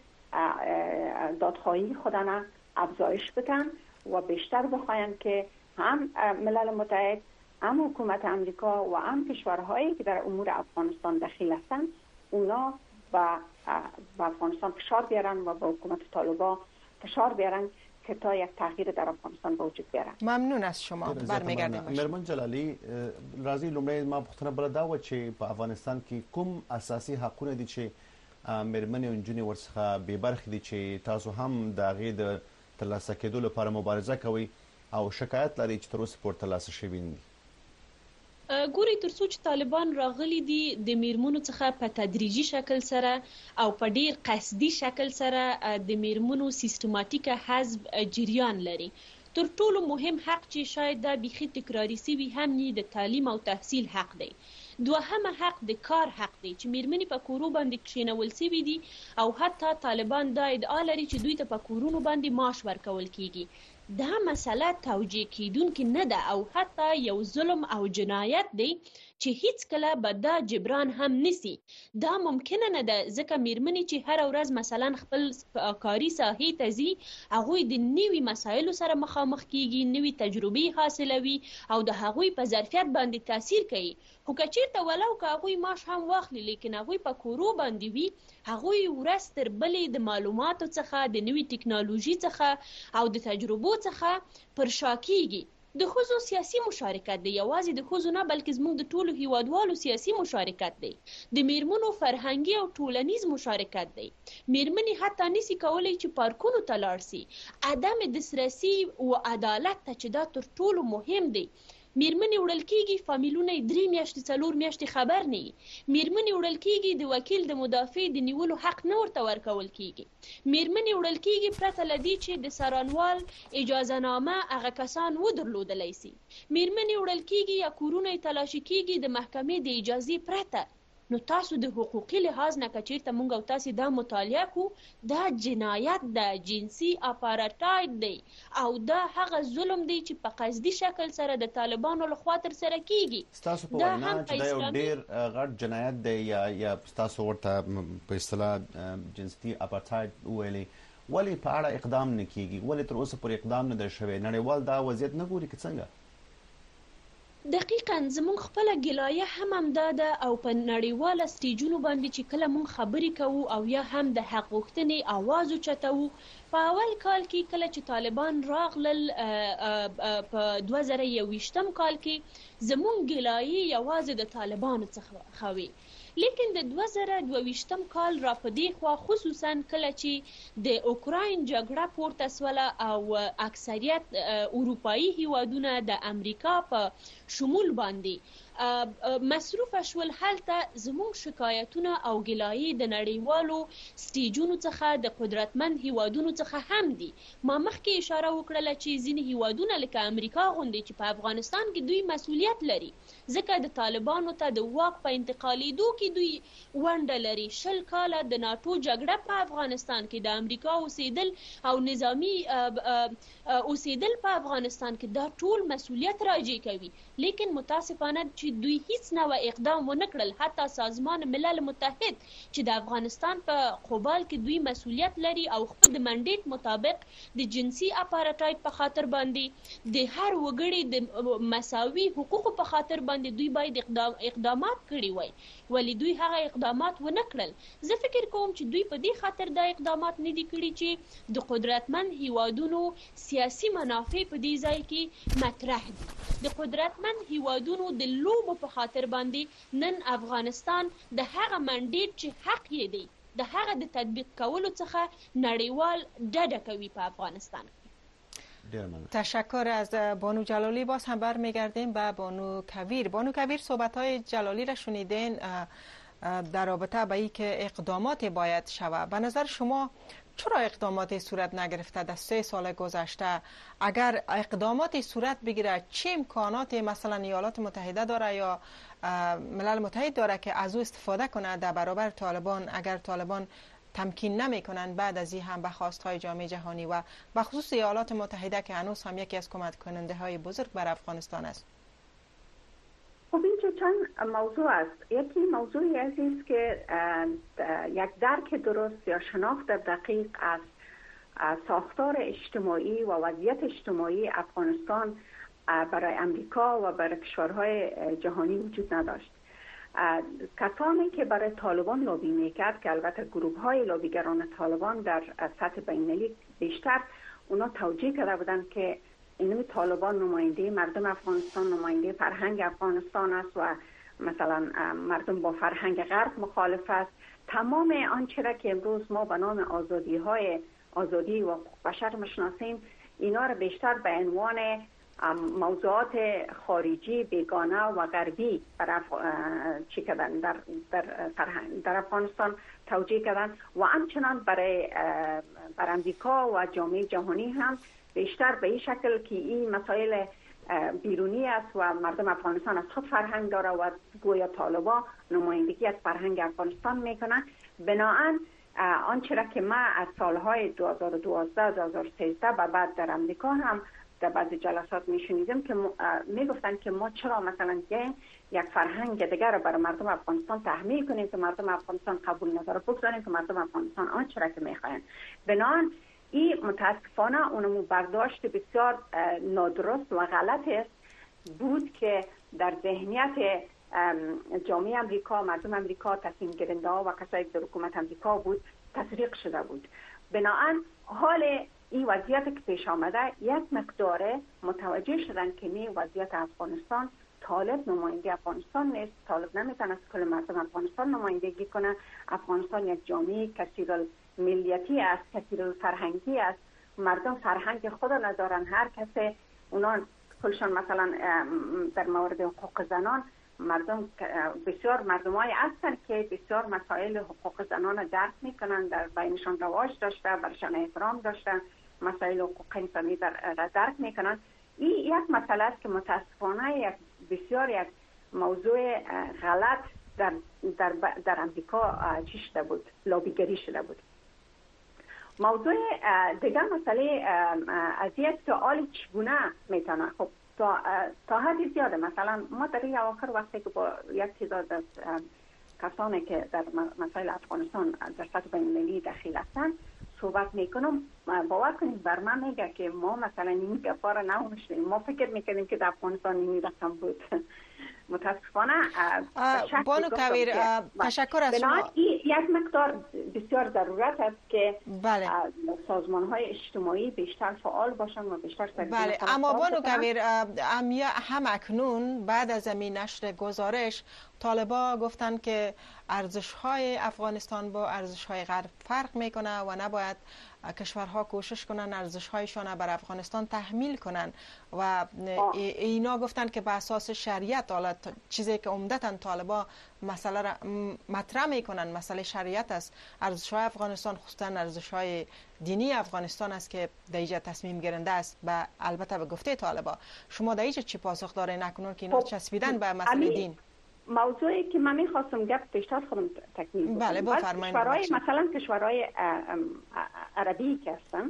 Speaker 9: دادخواهی خودنا افزایش بدن و بیشتر بخواین که هم ملل متحد، هم حکومت امریکا و هم کشورهایی که در امور افغانستان دخیل هستند اونا با افغانستان فشار بیارن و با حکومت طالبان فشار بیارن که تا یک تغییر در افغانستان به وجود بیارن.
Speaker 1: ممنون از شما. برمیگردیم.
Speaker 2: مرمن جلالی، راځي لومړی ما پوښتنه بل دا و چې په افغانستان کې کوم اساسي حقونه دي چې مرمن او نجونې ورڅخه بې برخې دي چې تاسو هم د هغې د ترلاسه کېدو لپاره مبارزه کوئ او شکایت لري چې تر اوسه پورې ترلاسه شوي نه دي؟
Speaker 8: ګوري ترڅو چې طالبان راغلي دي د میرمنو څخه په تدریجي شکل سره او په ډیر قصدي شکل سره د میرمنو سیستماتیک حذف جریان لري. تر ټولو مهم حق چې شاید دا بیخي تکراری سوي هم نه د تعلیم او تحصیل حق دی. دوهمه حق د کار حق دی چې میرمنې په کورو باندې کښینول سوي دي او حتی طالبان دا ادعا لري چې دوی ته په کورونو باندې معاش ورکول کیږي. دا مسله توجیه کیدونکې نه ده او حتی یو ظلم او جنایت دی چې هیڅ کله به دا جبران هم نسی. دا ممکنه نه ده ځکه میرمنې چې هر ورځ مثلا خپل کاري ساحې ته ځي، هغوی د نوي مسایلو سره مخامخ کیږي، نوي تجربې حاصلوي او د هغوی په ظرفیت باندې تاثیر کوي. خو که چیرته ولو که هغوی معاش هم واخلي لیکن هغوی په کورو باندې وي، هغوی ورځ تر بلې د معلوماتو څخه، د نوي ټکنالوژي څخه او د تجربو څخه پر شا کیږي. د ښځو سیاسي مشارکت دی، یوازې د ښځو نه بلکې زموږ د ټولو هیوادوالو سیاسي مشارکت دی. د میرمنو فرهنګي او ټولنیز مشارکت دی. میرمنې حتی نسی کولی چې پارکونو ته لاړ سي. عدم دسترسي او عدالت ته چې دا تر ټولو مهم دی. میرمنې وړل کیږي فامیلونه 3 میاشتې 4 میاشتې خبر نه وي. میرمنې وړل کیږي د وکیل د مدافع د نیولو حق نه ورته ورکول کیږي. میرمنې وړل کیږي پرته له دې چې د څارنوال اجازه نامه هغه کسان ودرلودلی سي. میرمنې وړل کیږي یا کورونه یې تلاشي کیږي د محکمې د اجازې پرته. نو تاسو د حقوقي لحاظ نه کچیرته مونږ او تاسو دا مطالعه کو دا جنایت د جنسي اپارټاید دی او دا هغه ظلم دی چې په قصدي شکل سره د طالبانو لخوا تر سره کیږي.
Speaker 2: تاسو په وینا چې دا یو ډیر غټ جنایت دی یا تاسو ورته په اصطلاح جنسي اپارټاید ویلي، ولی په اړه اقدام نه کیږي؟ ولی تر اوسه پر اقدام نه شوی؟ نړیوال دا وضعیت نه ګوري که څنګه؟
Speaker 8: دقیقاً زمون خپل ګلایه هم دا ده او په نړیواله سټیجونو باندې چې کله مون خبرې کوو او یا هم د حق غوښتنې आवाज اوچتوو. په اول کال کې کله چې طالبان راغلل په 2021 کال کې زمون ګلایه یوازې د طالبانو څخه خوي، لیکن د 2022 کال را پدې خوا خصوصا کله چې د اوکراین جګړه پورته سوله او اکثریت اروپایي هیوادونه د امریکا په شمول باندې مصروف شول، هلته زموږ شکایتونه او ګلایې د نړیوالو سټیجونو څخه د قدرتمند هیوادونو څخه هم دي. ما مخکې اشاره وکړله چې ځینې هیوادونه لکه امریکا غوندې چې په افغانستان کې دوی مسؤلیت لري ځکه د طالبانو ته د واک په انتقالیدو کې دوی ونډه لري. 20 کاله د ناټو جګړه په افغانستان کې د امریکا اوسېدل او نظامی اوسېدل په افغانستان کې دا ټول مسؤلیت راجع کوي، لیکن متاسفانه چې دوی هیڅ نوع اقدام ونه کړل. حتی سازمان ملل متحد چې د افغانستان په قبال کې دوی مسؤلیت لري او خپل د منډیټ مطابق د جنسي اپارټاید په خاطر باندې د هر وګړي د مساوي حقوقو په خاطر باندې دوی باید اقدامات کړي وای، ولی دوی هغه اقدامات ونه کړل. زه فکر کوم چې دوی په دې خاطر دا اقدامات نه دي کړي چې د قدرتمند هیوادونو سیاسي منافع په دې ځای کې مطرح دي. د قدرتمند هیوادونو د لوبو په خاطر باندې نن افغانستان د هغه منډیټ چې حق یې دی د هغه د تطبیق کولو څخه نړیوال ډډه کوي په افغانستان.
Speaker 1: تشکر از بانو جلالی. باز هم برمیگردیم به بانو کویر. بانو کویر، صحبت‌های جلالی را شنیدین در رابطه با اینکه اقدامات باید شود. به نظر شما چرا اقداماتی صورت نگرفته در 3 سال گذشته؟ اگر اقداماتی صورت بگیره چه امکاناتی مثلا ایالات متحده داره یا ملل متحد داره که از او استفاده کنه در برابر طالبان اگر طالبان تمکین نمیکنن بعد از این هم به خواستهای جامعه جهانی و به خصوص ایالات متحده که هنوز هم یکی از کمک کننده های بزرگ بر افغانستان است؟
Speaker 9: خب اینجا چند موضوع است. یکی موضوعی است که یک درک درست یا شناخت دقیق از ساختار اجتماعی و وضعیت اجتماعی افغانستان برای امریکا و برای کشورهای جهانی وجود نداشت. کسانی که برای طالبان لابی میکرد که البته گروه های لابیگران طالبان در سطح بین‌المللی بیشتر اونا توجیه کرده بودند که این طالبان نماینده مردم افغانستان، نماینده فرهنگ افغانستان است و مثلا مردم با فرهنگ غرب مخالف است. تمام آنچه را که امروز ما به نام آزادی و بشر میشناسیم اینا را بیشتر به عنوان موضوعات خارجی بیگانه و غربی در افغانستان توجیه کردن و همچنان بر امریکا و جامعه جهانی هم بیشتر به این شکل که این مسائل بیرونی است و مردم افغانستان از خود فرهنگ داره و گویا طالبان نمایندگی از فرهنگ افغانستان میکنن. بنابراین آنچه را که ما از سالهای 2012 2013 به بعد در امریکا هم در بعضی جلسات میشنیدیم که میگفتن که ما چرا مثلا یک فرهنگ دیگر برای مردم افغانستان تحمیل کنیم که مردم افغانستان قبول نداره، بگذاریم که مردم افغانستان آنچه را که میخواین. بنابراین این متاسفانه اونمو برداشت بسیار نادرست و غلط است بود که در ذهنیت جامعه امریکا، مردم امریکا، تصمیم گیرنده ها و کسایی که در حکومت امریکا بود تسریق شده بود. بنابراین حال این وضعیت که پیش آمده یک مقدار متوجه شدن که نه وضعیت افغانستان طالب نماینده افغانستان نیست، طالب نمیتونه از کل مردم افغانستان نمایندگی کنه. افغانستان یک جامعه کثیر ملیتی است، کثیر فرهنگی است. مردم فرهنگ خود ندارن، هر کسی اونا کلشان مثلا در مورد حقوق زنان مردم بسیار مردمای هستند که بسیار مسائل حقوق زنان درک میکنن، در بینشان رواج داشته، برشان احترام داشتن، مسائل حقوق انسانی در درک میکنن. این یک مسئله است که متاسفانه بسیار یک موضوع غلط در امریکا چی شده بود، لابیگری شده بود. موضوع دیگه مسئله از یک سوال چگونه میتونه، خب تا حدی زیاده. مثلا ما در این اواخر وقتی که با یک تعداد از کسانی که در مسائل افغانستان در سطح بین‌المللی دخیل هستند صحبت میکنم، باور کنید بر من میگه که ما مثلا این گپا را نمی‌شنیدیم، ما فکر میکنیم که در افغانستان این رقم بود. متاسفانه
Speaker 1: بانو کویر تشکر از شما.
Speaker 9: یک مقدار بسیار ضرورت است که
Speaker 1: بله.
Speaker 9: سازمان‌های اجتماعی بیشتر فعال باشند و بیشتر
Speaker 1: بله، اما بانو کویر هم اکنون بعد از این نشر گزارش طالبا گفتن که ارزش‌های افغانستان با ارزش‌های غرب فرق میکنه و نباید کشورها کوشش کنن ارزش‌هایشان بر افغانستان تحمیل کنن و اینا گفتن که به اساس شریعت، حالا چیزی که عمدتاً طالبا مسئله را مطرح میکنن مسئله شریعت است. ارزش‌های افغانستان خصوصاً ارزش‌های دینی افغانستان است که در اینجا تصمیم گیرنده است، البته به گفته طالبا. شما در اینجا چی پاسخ دارین اکنون که اینا چسبیدن به مسئله دین؟
Speaker 9: موضوعی که من می‌خواستم گپ بیشتر خودم تکمیل کنم.
Speaker 1: بله بفرمایید.
Speaker 9: مثلا کشورهای عربی که هستن،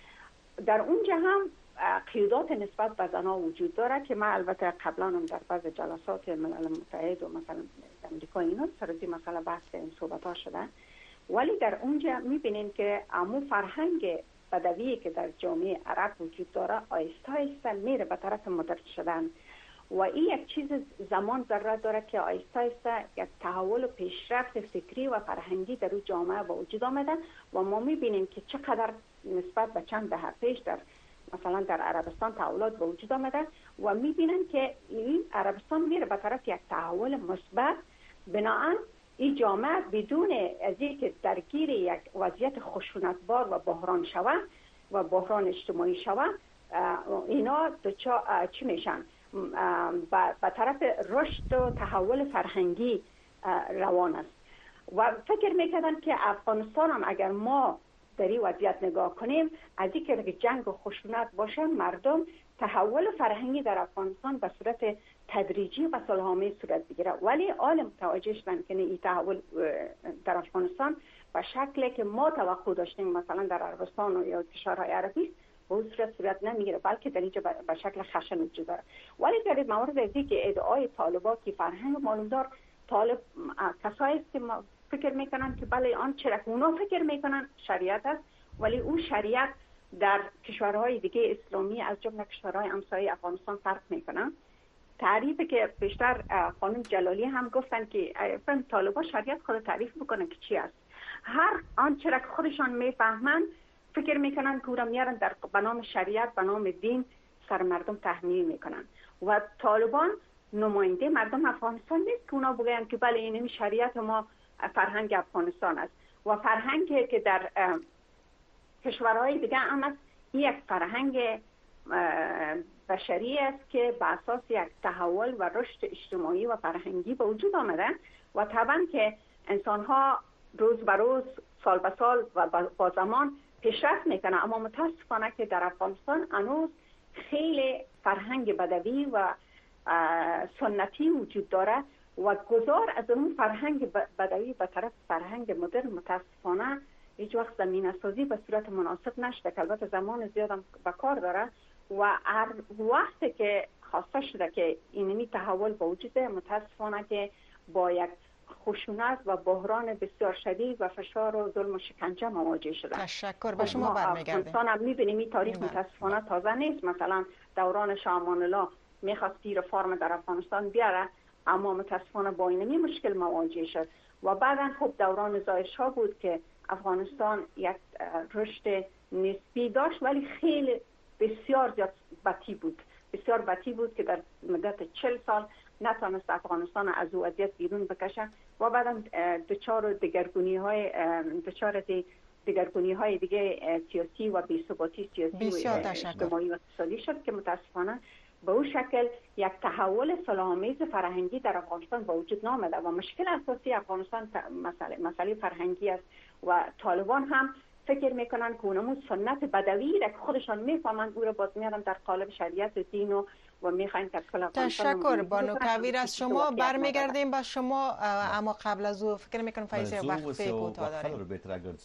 Speaker 9: در اونجا هم قیودات نسبت به زنها وجود داره که من البته قبلا هم در بعض جلسات ملل متحد و مثلا امریکا اینا سر مسئله بحث این صحبت‌ها شده، ولی در اونجا می‌بینیم که عمو فرهنگ بدوی که در جامعه عرب وجود داره آهسته آهسته میره به طرف مدرن شدن و این یک چیز زمان ضرورت داره که آهسته آهسته یک تحول و پیشرفت فکری و فرهنگی در اون جامعه با وجود آمده و ما می‌بینیم که چقدر نسبت به چند دهه پیش در مثلا در عربستان تحولات به وجود آمده و می‌بینن که این عربستان میره به طرف یک تحول مثبت. بنابراین این جامعه بدون از اینکه درگیر یک وضعیت خشونتبار و بحران شود و بحران اجتماعی شود، اینا چی میشن؟ به طرف رشد و تحول فرهنگی روان است و فکر میکردن که افغانستان هم اگر ما در این وضعیت نگاه کنیم، از اینکه جنگ و خشونت باشه، مردم تحول فرهنگی در افغانستان به صورت تدریجی و صلح‌آمیز صورت بگیره. ولی عالم متوجه شدن که این تحول در افغانستان به شکلی که ما توقع داشتیم مثلا در عربستان و یا کشورهای عربی به اون صورت نمیگیره، بلکه در اینجا به شکل خشن وجود داره. ولی در مورد ازی که ادعای طالبا که فرهنگ معلومدار طالب کسایی است که فکر میکنن که بله آن چرا اونا فکر میکنن شریعت است، ولی اون شریعت در کشورهای دیگه اسلامی از جمله کشورهای همسایه افغانستان فرق میکنن. تعریفی که بیشتر خانم جلالی هم گفتن که طالبا شریعت خود تعریف بکنن که چی است. هر آنچه را که خودشان میفهمن فکر میکنن که اونم میارن در به نام شریعت، به نام دین سر مردم تحمیل میکنن و طالبان نماینده مردم افغانستان نیست که اونا بگن که بله این شریعت ما فرهنگ افغانستان است و فرهنگی که در کشورهای دیگه هم است، یک فرهنگ بشری است که به اساس یک تحول و رشد اجتماعی و فرهنگی به وجود آمده و طبعا که انسان‌ها روز به روز، سال به سال و با زمان پیشرفت میکنه، اما متاسفانه که در افغانستان هنوز خیلی فرهنگ بدوی و سنتی وجود داره و گذار از اون فرهنگ بدوی به طرف فرهنگ مدرن متاسفانه هیچ وقت زمینه سازی به صورت مناسب نشده که البته زمان زیادم به کار داره و هر وقتی که خواسته شده که اینمی تحول به وجود متاسفانه که با یک خشونت و بحران بسیار شدید و فشار و ظلم و شکنجه مواجه شده.
Speaker 1: تشکر. به شما برمیگردیم.
Speaker 9: افغانستان هم می‌بینیم این تاریخ متاسفانه تازه نیست. مثلا دوران شاه امان الله می‌خواست رفرم در افغانستان بیاره، اما متاسفانه با اینمی مشکل مواجه شد و بعداً خب دوران ظاهرشاه بود که افغانستان یک رشد نسبی داشت ولی خیلی بسیار زیاد بطی بود که در مدت 40 سال نتونست افغانستان از او وضعیت بیرون بکشه و بعداً دچار دگرگونی های دیگه سیاسی و بی‌ثباتی سیاسی و اجتماعی و اقتصادی شد که متاسفانه به اون شکل یک تحول صلح‌آمیز فرهنگی در افغانستان به وجود نآمده و مشکل اساسی افغانستان مسئله فرهنگی است و طالبان هم فکر میکنن که اونمون سنت بدوی را که خودشان میفهمند او را باز میارن در قالب شریعت و دین و میخوایم که کل
Speaker 1: تشکر بانو کویر. از شما برمیگردیم با شما، اما قبل از او فکر میکنم فایزه وقفه کوتاه داریم.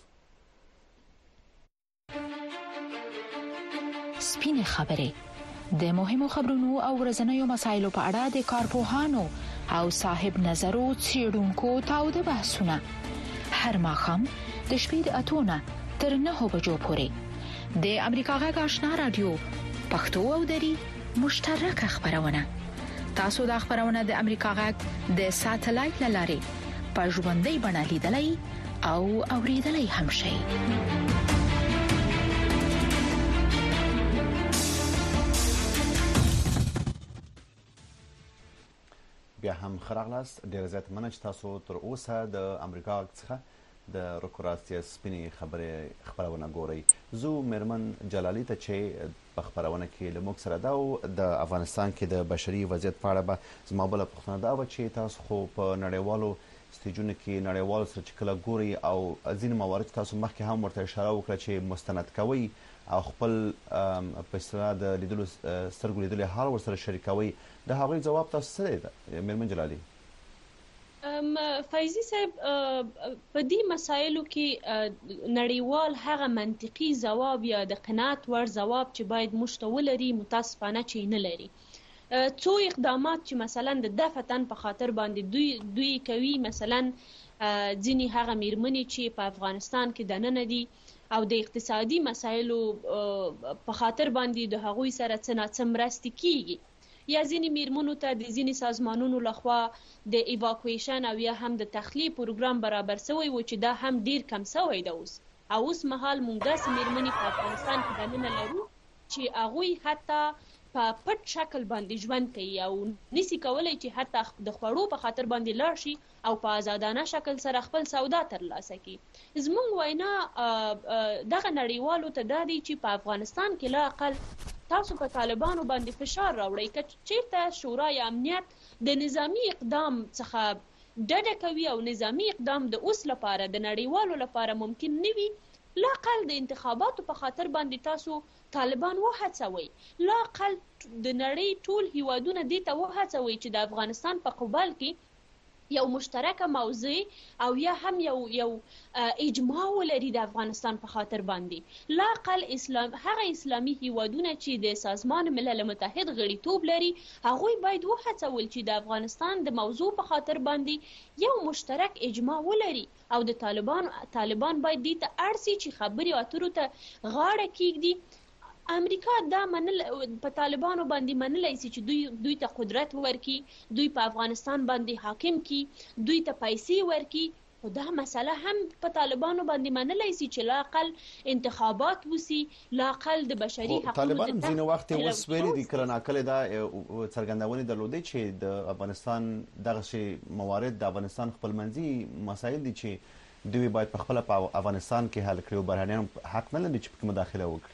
Speaker 11: سپین خبرې د مهمو خبرونو او ورځنیو مسایلو په اړه د کارپوهانو او صاحب نظرو څېړونکو تاوده بحثونه هر ماښام د شپې د 8 نه تر 9 بجو پورې د امریکا غږ آشنا رادیو پښتو او دری مشترکه خبرونه. تاسو د خبرونه د امریکا غږ د ساتلایت لارې په ژوندۍ بڼه لیدلای او اوریدلای هم شئ.
Speaker 2: بیا هم خراغلاست ډیر زیات مننه چې تاسو تر اوسه د امریکا څخه د روکراسي سپینې خبرونه ګورئ. زه مرمن جلالي ته چې په خبرونه کې له موږ سره دا او د افغانستان کې د بشري وضعیت په اړه به زما بل پوښتنه دا و چې تاسو خو په نړیوالو سټیجونو کې نړیوالو سره چې کله ګوري او ځینې موارد تاسو مخکې هم ورته اشاره وکړه چې مستند کوي او خپل په اصطلاح د لیدلو سترګو لیدلو حال ورسره شریکوي، د هغوی جواب تاسو سره دی مرمن جلالي؟
Speaker 8: فایزي صاحب په دې مسایلو کې نړیوال هغه منطقي ځواب یا د قناعت وړ ځواب چې باید موږ ته ولري متاسفانه چې نه لري. څو اقدامات چې مثلا د دفتن په خاطر باندې دوی کوي، مثلا ځینې هغه میرمنې چې په افغانستان کې دننه دي او د اقتصادي مسایلو په خاطر باندې د هغوی سره څه ناڅه مرستې کیږي، یا ځینې میرمنو ته د ځینې سازمانونو لخوا د ایواکویشن او یا هم د تخلیه پروګرام برابر شوی و چې دا هم ډیر کم شوی دی اوس مهال مونږ داسې میرمنې په افغانستان کې دننه لرو چې هغوی حتی په پټ شکل باندې ژوند کوي او نسی کولای چې حتی د خوړو په خاطر باندې لاړ شي او په آزادانه شکل سره خپل سودا ترلاسه کړي. زموږ وینا دغه نړیوالو ته دا دی چې په افغانستان کې لا اقل تاسو په طالبانو باندې فشار راوړئ که چیرته شورای امنیت د نظامی اقدام څخه ډډه کوي او نظامی اقدام د اوس لپاره د نړیوالو لپاره ممکن نه وي، لا اقل د انتخاباتو په خاطر باندې تاسو طالبان وهڅوي، لا اقل د نړۍ ټول هیوادونه دې ته وهڅوي چې د افغانستان په قبال کې یو مشترکه موضوع او یا هم یو اجماع ولري د افغانستان په خاطر باندې. لا اقل هغه اسلامي هیوادونه چې د سازمان ملل متحد غړیتوب لري هغوی باید وهڅول چې د افغانستان د موضوع په خاطر باندې یو مشترک اجماع ولري او د طالبان باید دې ته اړ شي چې خبرې اترو ته غاړه کیږدي. امریکا دا په طالبانو باندې منلی سي چې دوی ته قدرت ورکي، دوی په افغانستان باندې حاکم کی، دوی ته پیسې ورکي، خو دا مسله هم په طالبانو باندې منلی سي چې لا اقل انتخابات وسی، لا اقل د بشري حقوقو
Speaker 2: طالبان ځینې وخت اوس ویلي دي کله ناکله دا څرګندونې درلودې چې د افغانستان دغه شی موارد د افغانستان خپلمنځي مسایل دي چې دوی باید په خپل په افغانستان کې حل کړي او بهرنیان حق نه لري چې په مداخله وکړي.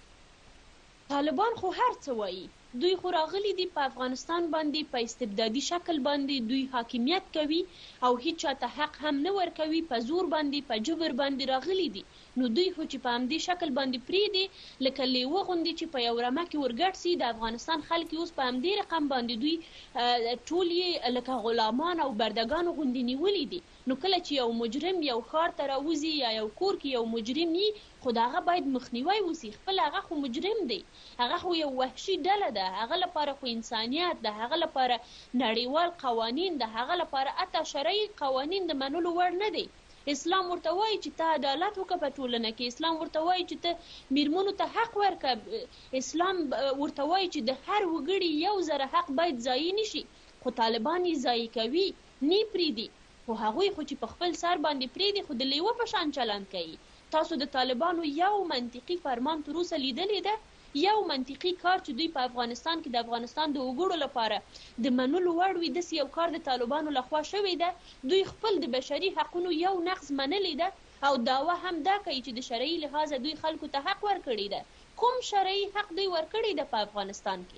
Speaker 8: طالبان خو هر څه وایي، دوی خو راغلي دي په افغانستان باندې په استبدادي شکل باندې دوی حاکمیت کوي او هیڅ چاته حق هم نه ورکوي، په زور باندې په جبر باندې راغلي دي. نو دوی خو چې په همدې شکل باندې پریږدي لکه لیوه غوندې چې په یو رمه کې ورګډ سي، د افغانستان خلک اوس په همدې رقم باندې دوی ټول یې لکه غلامان او بردګانو غوندې نیولي دي. نو کله چې یو مجرم یو ښار ته راوځي یا یو کور کې یو مجرم وي خو د هغه باید مخنیوی وسي، خپل هغه خو مجرم دی، هغه خو یو وحشي ډله ده، هغه لپاره خو انسانیت ده، هغه لپاره نړیوال قوانین ده، هغه لپاره حتی شرعي قوانین د منلو وړ نه دی. اسلام ورته وایي چې ته عدالت وکړه په ټولنه کې، اسلام ورته وایي چې ته میرمنو ته حق ورکړه، اسلام ورته وایي چې د هر وګړي یو ذره حق باید ضایع نشي، خو طالبان یې ضایع کوي، نه پریږدي. خو هغوی خو چې په خپل سر باندې پریږدي خو د لیوه په شان چلند کوي. تاسو د طالبانو یو منطقي فرمان تر اوسه لیدلی ده؟ یو منطقي کار چې دوی په افغانستان کې د افغانستان د وګړو لپاره د منلو وړ وي داسې یو کار د طالبانو لخوا شوی ده؟ دوی خپل د بشري حقونو یو نقض منلی ده او دعوه هم دا کوي چې د شرعي لحاظه دوی خلکو ته حق ورکړی ده. کوم شرعي حق دوی ورکړی ده په افغانستان کې؟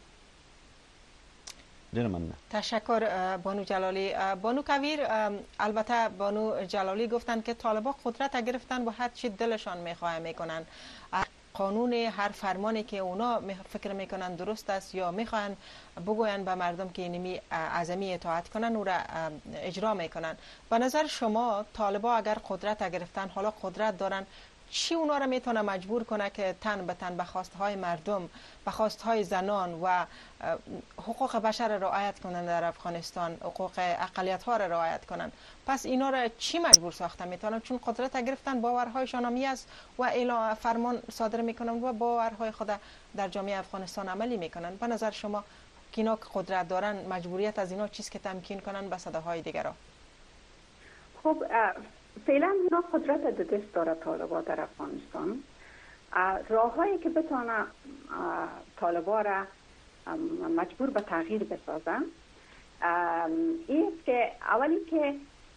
Speaker 1: تشکر بانو جلالی. بانو کویر، البته بانو جلالی گفتن که طالبان قدرت گرفتن و هر چی دلشان میخواه میکنن. قانون هر فرمانی که اونا فکر میکنن درست است یا میخوان بگوین به مردم که اینمی اعظمی اطاعت کنن او را اجرا میکنن. به نظر شما طالبا اگر قدرت گرفتن، حالا قدرت دارن، چی اونا را میتونه مجبور کنه که تن به تن به خواستهای مردم، به خواستهای زنان و حقوق بشر را رعایت کنند در افغانستان، حقوق اقلیت ها را رعایت کنند؟ پس اینا را چی مجبور ساخته میتونن؟ چون قدرت گرفتن باورهایشان همی است و اعلام فرمان صادر میکنن و باورهای خود در جامعه افغانستان عملی میکنن. به نظر شما که اینا که قدرت دارن مجبوریت از اینا چیست که تمکین کنن به صداهای دیگر؟
Speaker 9: خب فعلا اینا قدرت در دست داره طالبا در افغانستان. راههایی که بتونه طالبا را مجبور به تغییر بسازن این که اولی که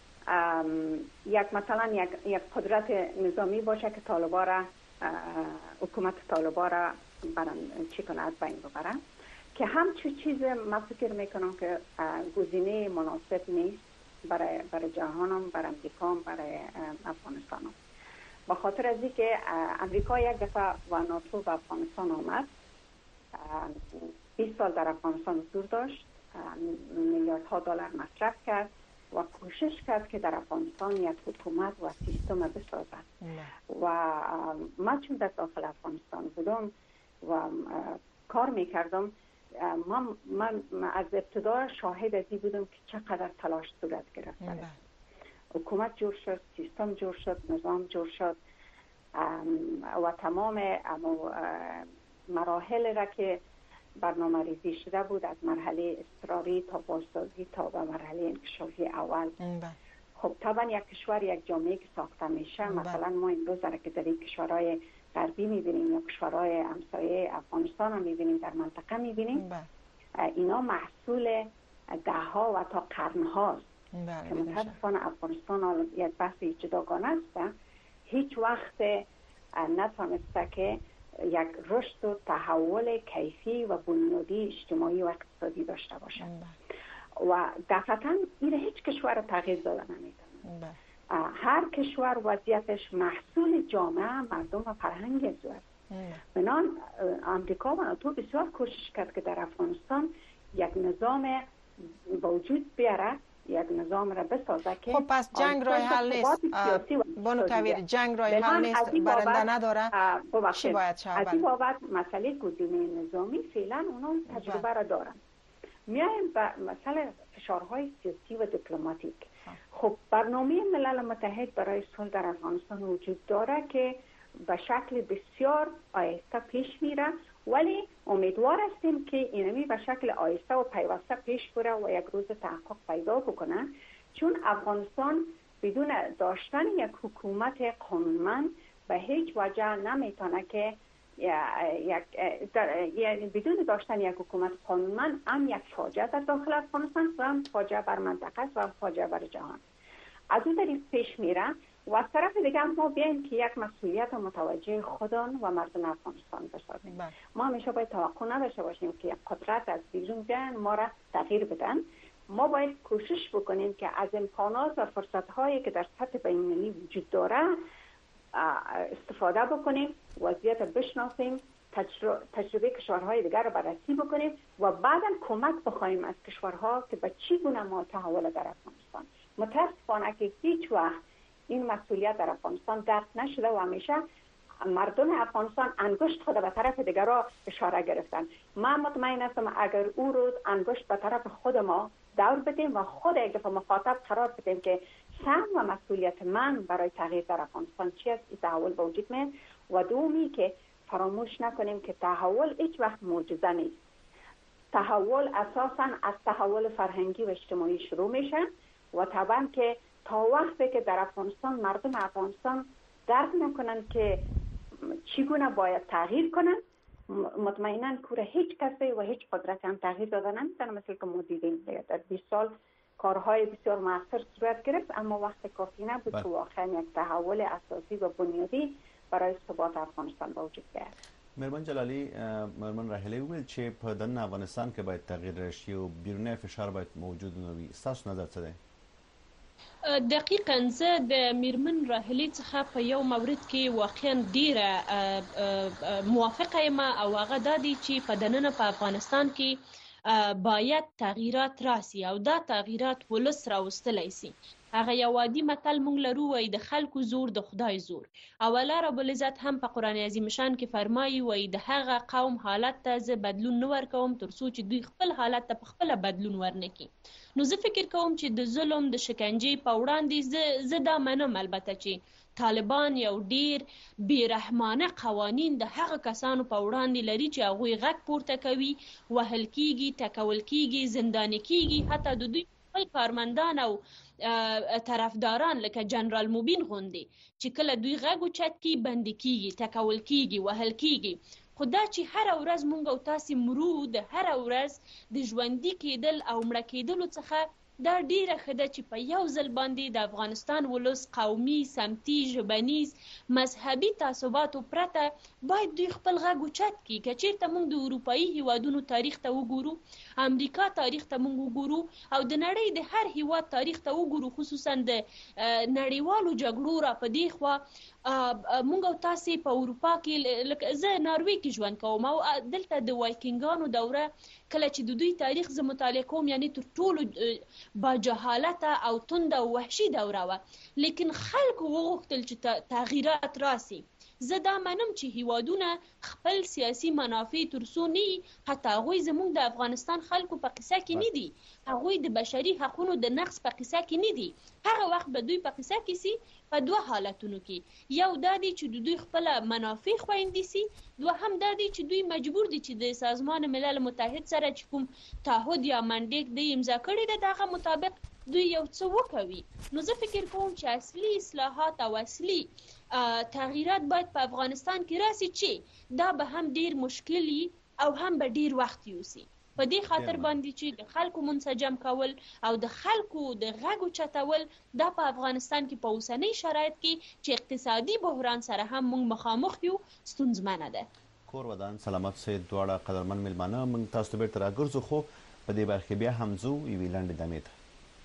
Speaker 9: مثلا یک قدرت نظامی باشه که طالبا را حکومت طالبا را چی کنه، از بین ببره، که همچون چیز من فکر میکنم که گزینه مناسب نیست برای جهانم، برای امریکا، برای افغانستان. با خاطر از اینکه امریکا یک دفعه و ناتو به افغانستان آمد، 20 سال در افغانستان حضور داشت، میلیاردها دلار مصرف کرد و کوشش کرد که در افغانستان یک حکومت و سیستم بسازد. و من چون در داخل افغانستان بودم و کار میکردم، من از ابتدا شاهد ازی بودم که چقدر تلاش صورت گرفته. حکومت جور شد، سیستم جور شد، نظام جور شد و تمام مراحل را که برنامه ریزی شده بود، از مرحله اضطراری تا بازسازی تا به مرحله انکشافی اول. خب طبعا یک کشور، یک جامعه که ساخته میشه، مثلا ما امروز که در این کشورهای غربی میبینیم یا کشورهای همسایه افغانستان هم میبینیم، در منطقه میبینیم، اینا محصول دهها و تا قرنهاست که متاسفانه افغانستان یک بحث جداگانه است، هیچ وقت نتوانسته که یک رشد و تحول کیفی و بنیادی اجتماعی و اقتصادی داشته باشه و دقیقاً این هیچ کشور تغییر داده نمیتونه. هر کشور وضعیتش محصول جامعه، مردم و فرهنگ است. بنان امریکا و ناتو بسیار کوشش کرد که در افغانستان یک نظام وجود بیاره، یک نظام را بسازه که
Speaker 1: خب پس جنگ راه حل نیست. بانو کویر، جنگ راه حل نیست، برنده نداره. چی باید شود؟
Speaker 9: از این بابت مسئله گزینه نظامی فعلا اونا تجربه را دارن. میایم به مسئله فشارهای سیاسی و دیپلماتیک. خب برنامه ملل متحد برای صلح در افغانستان وجود داره که به شکل بسیار آهسته پیش میره، ولی امیدوار هستیم که اینمی به شکل آهسته و پیوسته پیش بره و یک روز تحقق پیدا بکنه، چون افغانستان بدون داشتن یک حکومت قانونمند به هیچ وجه نمیتونه که بدون داشتن یک حکومت قانونمند هم یک فاجعه در داخل افغانستان و هم فاجعه بر منطقه و هم فاجعه بر جهان. از اون طریق پیش میره و از طرف دیگه ما بیایم که یک مسئولیت متوجه خودان و مردم افغانستان بسازیم. ما همیشه باید توقع نداشته باشیم که قدرت از بیرون بیان ما را تغییر بدن. ما باید کوشش بکنیم که از امکانات و فرصت‌هایی که در سطح بین‌المللی وجود داره استفاده بکنیم، وضعیت بشناسیم، تجربه کشورهای دیگر رو بررسی بکنیم و بعداً کمک بخوایم از کشورها که به چی گونه ما تحول در افغانستان. متاسفانه که هیچ وقت این مسئولیت در افغانستان درک نشده و همیشه مردم افغانستان انگشت خود به طرف دیگرها اشاره گرفتن. من مطمئن هستم اگر او روز انگشت به طرف خود ما دور بدیم و خود یک دفعه مخاطب قرار بدیم که سهم و مسئولیت من برای تغییر در افغانستان چی است، این تحول به وجود میاد. و دومی که فراموش نکنیم که تحول هیچ وقت معجزه نیست. تحول اساساً از تحول فرهنگی و اجتماعی شروع میشه و طبعا که تا وقتی که در افغانستان مردم افغانستان درک نکنن که چگونه باید تغییر کنن، مطمئناً که هیچ کسی و هیچ قدرت هم تغییر دادن نمیتونه. مثل که ما دیدیم در 20 سال کارهای بسیار موثر صورت گرفت، اما وقت کافی نبود که واقعا یک تحول اساسی و بنیادی برای ثبات افغانستان به وجود بیاد.
Speaker 2: مرمن جلالی، مرمن راهله ویل چې په دن افغانستان کې باید تغییر راشي او بیرونی فشار باید موجود نه وي، تاسو نظر څه دی؟
Speaker 8: دقیقاً زه د میرمن راهلي څخه په یو مورد کې واقعا ډیره موافقه یم او هغه دا دی چې په دننه په افغانستان کې باید تغییرات راسي او دا تغییرات ولس راوستلی سي. هغه یو عادي متل مونږ لرو وای د خلکو زور د خدای زور، او الله رب العزت هم په قرآن عظیم شان کې فرمایي وای د هغه قوم حالت ته زه بدلون نه ورکوم تر څو چې دوی خپل حالت ته په خپله بدلون ورنکي. نو زه فکر کوم چې د ظلم د شکنجې په وړاندې زه دا منم البته چې طالبان یو ډیر بیرحمانه قوانین د هغه کسانو په وړاندې لري چې هغوی غږ پورته کوي، وهل کیږي، ټکول کیږي، زنداني کیږي، حتی د دوی خپل کارمندان او طرفداران لکه جنرال موبین غوندي چې کله دوی غږ اوچت کی بندي کیږي، ټکول کیږي، وهل کیږي. خو دا چې هر ورځ مونږ او تاسې مرو د هر ورځ د ژوندي کېدل او مړه کېدلو څخه دا ډیره ښه ده چې په یو ځل باندې د افغانستان ولس قومي، سمتي، ژبنیز، مذهبي تعصباتو پرته باید دوی خپل غږ اوچت کړي. که چېرته موږ د اروپایي هیوادونو تاریخ ته وګورو، امریکا تاریخ ته موږ وګورو او د نړۍ د هر هیواد تاریخ ته وګورو، خصوصا د نړیوالو جګړو را په دې خوا مونږ او تاسې په اروپا کې، زه ناروی کې ژوند کوم او دلته د وایکینګانو دوره کله چې د دوی تاریخ زه مطالعه کوم، یعنی تر ټولو با جهالته او تند او وحشي دوره وه، لیکن خلکو وغوښتل چې تغییرات راسي. زه دا منم چې هیوادونه خپل سیاسي منافع تر څو نه وي، حتی هغوی زموږ د افغانستان خلکو په قصه کې نه دي، هغوی د بشري حقونو د نقض په قصه کې نه دي. هغه وخت به دوی په قصه کې سي په دوه حالتونو کې، یو دا دی چې د دوی خپل منافع خویندې سي، دوهم دا دی چې دوی مجبور دي چې د سازمان ملل متحد سره چې کوم تعهد یا منډیک دی امضا کړی دی دغه مطابق دوی یو څه وکوي. نو زه فکر کوم چې اصلي اصلاحات او اصلي تغییرات باید په افغانستان کې راسي چې دا به هم ډیر مشکلي او هم به ډیر وخت یوسي. په دې خاطر باندې چې د خلکو منسجم کول او د خلکو د غږ اوچتول دا په افغانستان کې په اوسنۍ شرایط کې چې اقتصادي بحران سره هم موږ مخامخ یو ستونزمنه ده.
Speaker 2: کور ودان سلامت سید دواړه قدرمن میلمانه، موږ تاسو ته بیرته راګرځو، خو په دې برخه بیا هم ځو یوې لنډې دمې ته.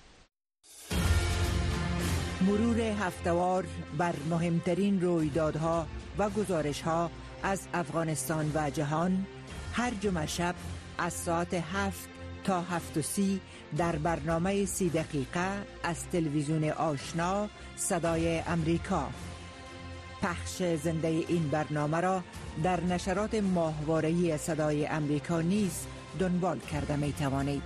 Speaker 10: مرور هفته‌وار بر مهمترین رویدادها و گزارش‌ها از افغانستان و جهان هر جمعه شب از ساعت 7 تا 7:30 در برنامه 30 دقیقه از تلویزیون آشنا صدای امریکا. پخش زنده این برنامه را در نشرات ماهواره‌ای صدای امریکا نیز دنبال کرده می توانید.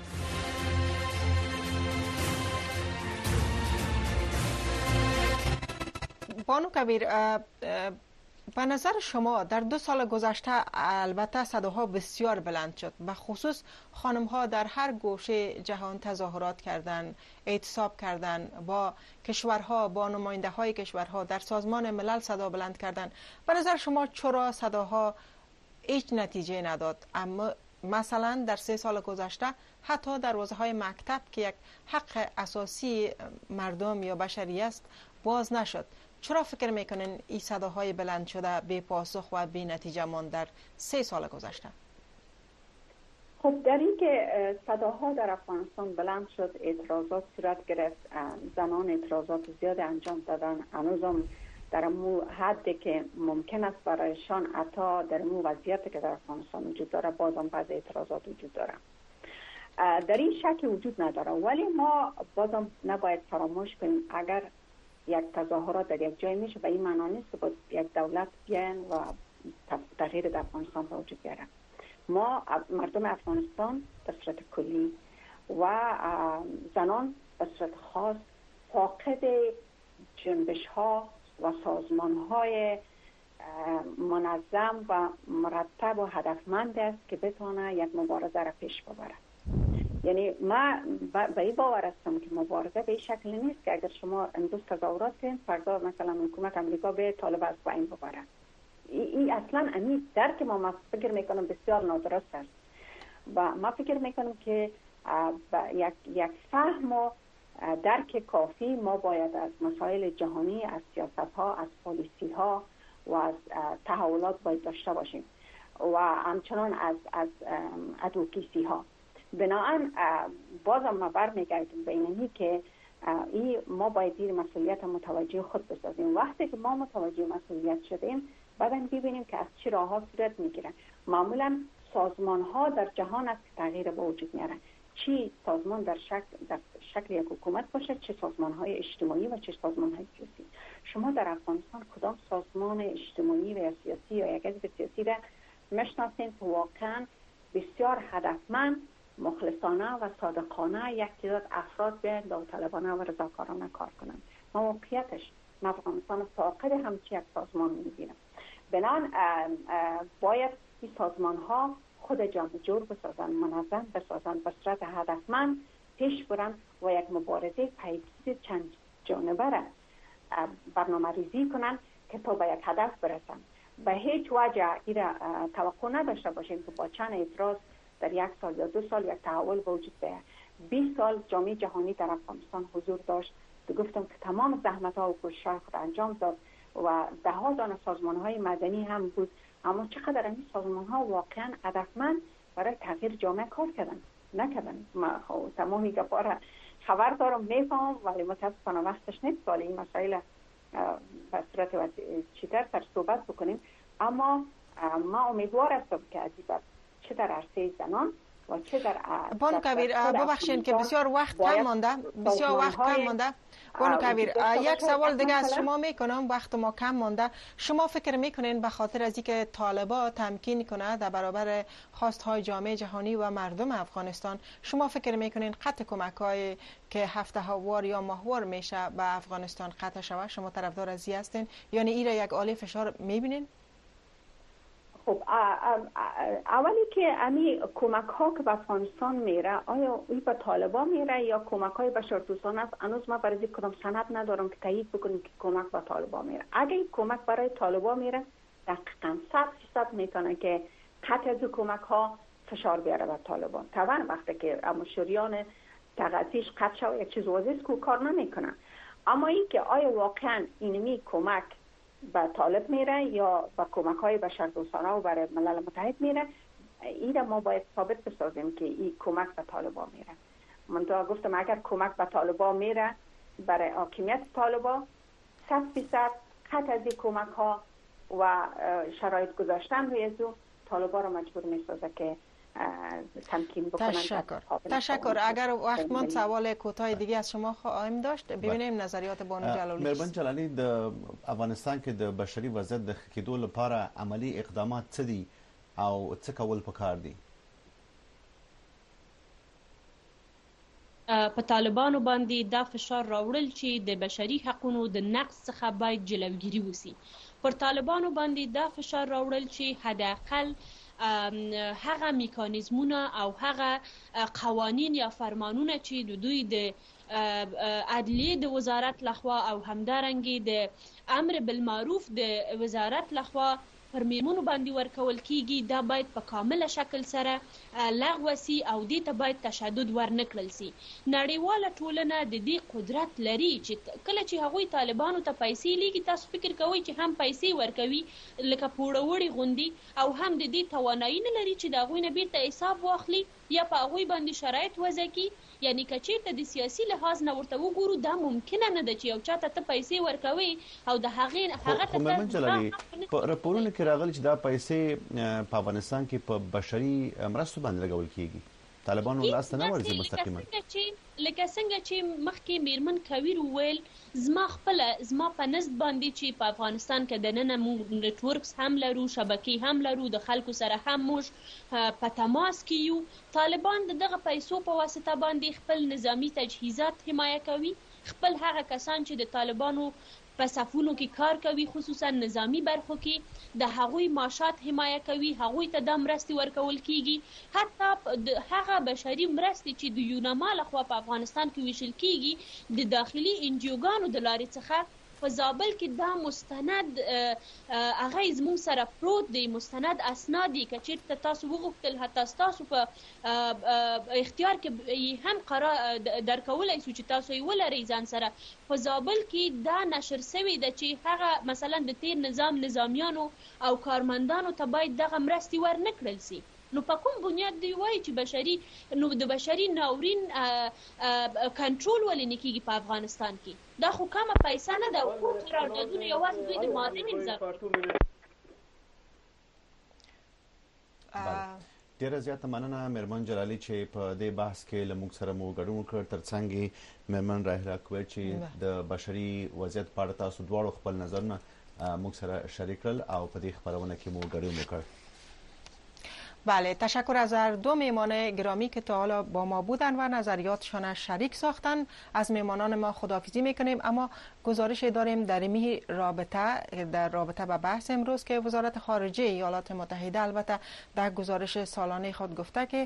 Speaker 1: بانو کبیر، به نظر شما در 2 سال گذشته البته صداها بسیار بلند شد، به خصوص خانم ها در هر گوشه جهان تظاهرات کردند، اعتصاب کردند، با کشورها، با نماینده های کشورها در سازمان ملل صدا بلند کردند. به نظر شما چرا صداها هیچ نتیجه نداد؟ اما مثلا در 3 سال گذشته حتی در حوزه های مکتب که یک حق اساسی مردم یا بشری است باز نشد. چرا فکر میکنین این صداهای بلند شده بی پاسخ و بی نتیجه ماند در 3 سال گذشته؟
Speaker 9: خب در این که صداها در افغانستان بلند شد، اعتراضات صورت گرفت، زنان اعتراضات زیاد انجام دادن، هنوزم در مو حدی که ممکن است برایشان حتی در مو وضعیتی که در افغانستان وجود داره بازم بعض اعتراضات وجود داره. در این شک وجود نداره، ولی ما بازم نباید فراموش کنیم اگر یک تظاهرات در یک جای میشه به این معنا نیست که با یک دولت بیاین و تغییر در افغانستان به وجود بیاره. ما مردم افغانستان به صورت کلی و زنان به صورت خاص فاقد جنبش ها و سازمان های منظم و مرتب و هدفمند است که بتونه یک مبارزه را پیش ببره. یعنی ما به این باور هستم که مبارزه به این شکل نیست که اگر شما امروز تظاهرات کنید فردا مثلا حکومت امریکا به طالب از پایین ببره. این اصلا امی درک ما فکر میکنم بسیار نادرست است و ما فکر میکنم که یک فهم و درک کافی ما باید از مسائل جهانی، از سیاست ها، از پالیسی ها و از تحولات باید داشته باشیم و همچنان از ادوکیسی ها. بنابراین بازم ما برمیگردیم به اینی که ما باید این مسئولیت متوجه خود بسازیم. وقتی که ما متوجه مسئولیت شدیم بعداً ببینیم که از چه راه‌ها صورت میگیره. معمولاً سازمان‌ها در جهان است که تغییر به وجود میاره. چی سازمان در شکل یک حکومت باشه، چه سازمان‌های اجتماعی و چه سازمان‌های سیاسی. شما در افغانستان کدام سازمان اجتماعی و سیاسی یا یک حزب سیاسی را میشناسید که واقعاً بسیار هدفمند، مخلصانه و صادقانه یک تعداد افراد به داوطلبانه و رضاکارانه کار کنند؟ موقعیتش افغانستان فاقد همچی یک سازمان می‌بینم. بنابراین باید این سازمان‌ها خود جامع جور بسازن، منظم بسازن، به صورت هدفمند پیش برن و یک مبارزه پیچیده چند جانبه را برنامه ریزی کنن که تا به یک هدف برسن. به هیچ وجه این توقع نداشته باشیم که با چند اعتراض در 1 سال یا 2 سال یک تحول به وجود بیاید. 20 سال جامعه جهانی در افغانستان حضور داشت. گفتم که تمام زحمت‌ها و کوشش‌های خود انجام داد و ده ها دانه سازمان‌های مدنی هم بود، اما چقدر این سازمان‌ها واقعا هدفمند برای تغییر جامعه کار کردن؟ نکردن. ما تمامی گپا را خبر دارم، میفهمم، ولی متاسفانه وقتش نیست ولی این مسائل به صورت چیتر سر صحبت بکنیم. اما ما امیدوار هستم که عزیزم چه در عرصه زنان و چه در
Speaker 1: بانو کبیر ببخشید که بسیار وقت کم مانده. بانو کبیر یک سوال دیگه از شما میکنم، وقت ما کم مانده. شما فکر میکنین به خاطر از اینکه طالبان تمکین کنه در برابر خواستهای جامعه جهانی و مردم افغانستان، شما فکر میکنین قطع کمک‌های که هفته وار یا ماهوار میشه به افغانستان قطع شود؟ شما طرفدار از این هستین؟ یعنی این را یک آله فشار میبینین؟
Speaker 9: خب اولی که امی کمک ها که به افغانستان میره آیا این به طالبان میره یا کمک های بشردوستانه است؟ هنوز ما برای کدام سند ندارم که تایید بکنیم که کمک به طالبان میره. اگه این کمک برای طالبان میره دقیقاً 100% میتونه که قطع از کمک ها فشار بیاره به طالبان. طبعا وقتی که شریان تغذیش قطع شد یک چیز واضحه که کار نمیکنه. اما این که آیا واقعا اینمی کمک به طالب میره یا به کمک های بشردوستانه و برای ملل متحد میره، این ما باید ثابت بسازیم که این کمک به طالبان میره. من تو گفتم اگر کمک به طالبان میره برای حاکمیت طالبان 100% قطع از این کمک ها و شرایط گذاشتن روی ازو طالبان رو مجبور میسازه که تمکین بکنن.
Speaker 1: تشکر. اگر وقت من سوال کوتاه دیگه از شما خواهیم داشت، ببینیم نظریات بانو جلالی.
Speaker 2: مهربان جلالی، د افغانستان کې د بشري وضعیت د ښه کېدو لپاره عملی اقدامات څه دي او څه کول پکار دي؟
Speaker 8: په طالبانو باندې دا فشار راوړل چې د بشري حقوقو د نقض څخه باید جلوگیری وسی. پر طالبانو باندې دا فشار راوړل چې حداقل هغه میکانیزمونه او هغه قوانین یا فرمانونه چې د دوی د عدلیه د وزارت لخوا او همدارنګه د امر بالمعروف د وزارت لخوا پر میرمنو باندې ورکول کیږي دا باید په کامله شکل سره لغوه سي او دې ته باید تشدد ورنکړل سي. نړیواله ټولنه د دې قدرت لري چې کله چې هغوی طالبانو ته پیسې لیږي، تاسو فکر کوئ چې هم پیسې ورکوي لکه پوړوړي غوندي او هم د دې توانایي نه لري چې د هغوی نه بیرته حساب واخلي یا په هغوی باندې شرایط وضع کړي. یعنی که چیرته د سیاسي لحاظ نه ورته وګورو دا ممکنه نه ده چې یو چاته ته پیسې ورکوي او د هغه
Speaker 2: ته مهربان جلالی په راپورونو کې راغلي چې دا پیسې په افغانستان کې په بشري مرستو باندې لګول کیږي. طالبانو لاس نه ورځي مستقیما.
Speaker 8: لکه څنګه چې مخکې میرمن کویر وویل، زما په نسب باندې چې په افغانستان کې دننه موږ نتورکس هم لرو، شبکې هم لرو، د خلکو سره هم موږ په تماس کې یو. طالبان دغه پیسو په واسطه باندې خپل نظامی تجهیزات حمایه کوي، خپل هغه کسان چې د طالبانو په صفونو کې کار کوي خصوصا نظامی برخو کې د هغوی معاشات حمایه کوي، هغوی ته د مرستې ورکول کیږي. حتی هغه بشري مرستې چې د یوناما لخوا په افغانستان کې ویشل کیږي د داخلي انجیوګانو د لارې څخه په زابل کې دا مستند هغه زموږ سره پروت دی، مستند اسناد دي. که چېرته تاسو وغوښتل حتی تاسو په اختیار کې هم قرار درکولی شو چې تاسو یې ولرئ ځان سره. په زابل کې دا نشر سوی ده چې هغه مثلا د تیر نظامیانو او کارمندانو ته باید دغه مرستې ورنکړل سي. نو په کوم بنیاد دی وایي چې بشري نو د بشري ناورین کنټرول ولې نه کیږي په افغانستان کې؟ دا خو کمه پیسې نه ده، او قراردادونه یوازې دوی د معادن امضا کوي.
Speaker 2: ډیره زیاته مننه مېرمن جلالي چې په دې بحث کې له موږ سره مو ګډون وکړ. ترڅنګ مېرمن راهیله کوي چې د بشري وضعیت په اړه تاسو دواړو خپل نظرونه موږ سره شریک کړل او په دې خبرونه کې مو ګډون وکړ.
Speaker 1: بله، تشکر از هر دو میهمان گرامی که تا حالا با ما بودن و نظریاتشان شریک ساختن. از میهمانان ما خداحافظی میکنیم، اما گزارش داریم در رابطه با بحث امروز که وزارت خارجه ایالات متحده البته در گزارش سالانه خود گفته که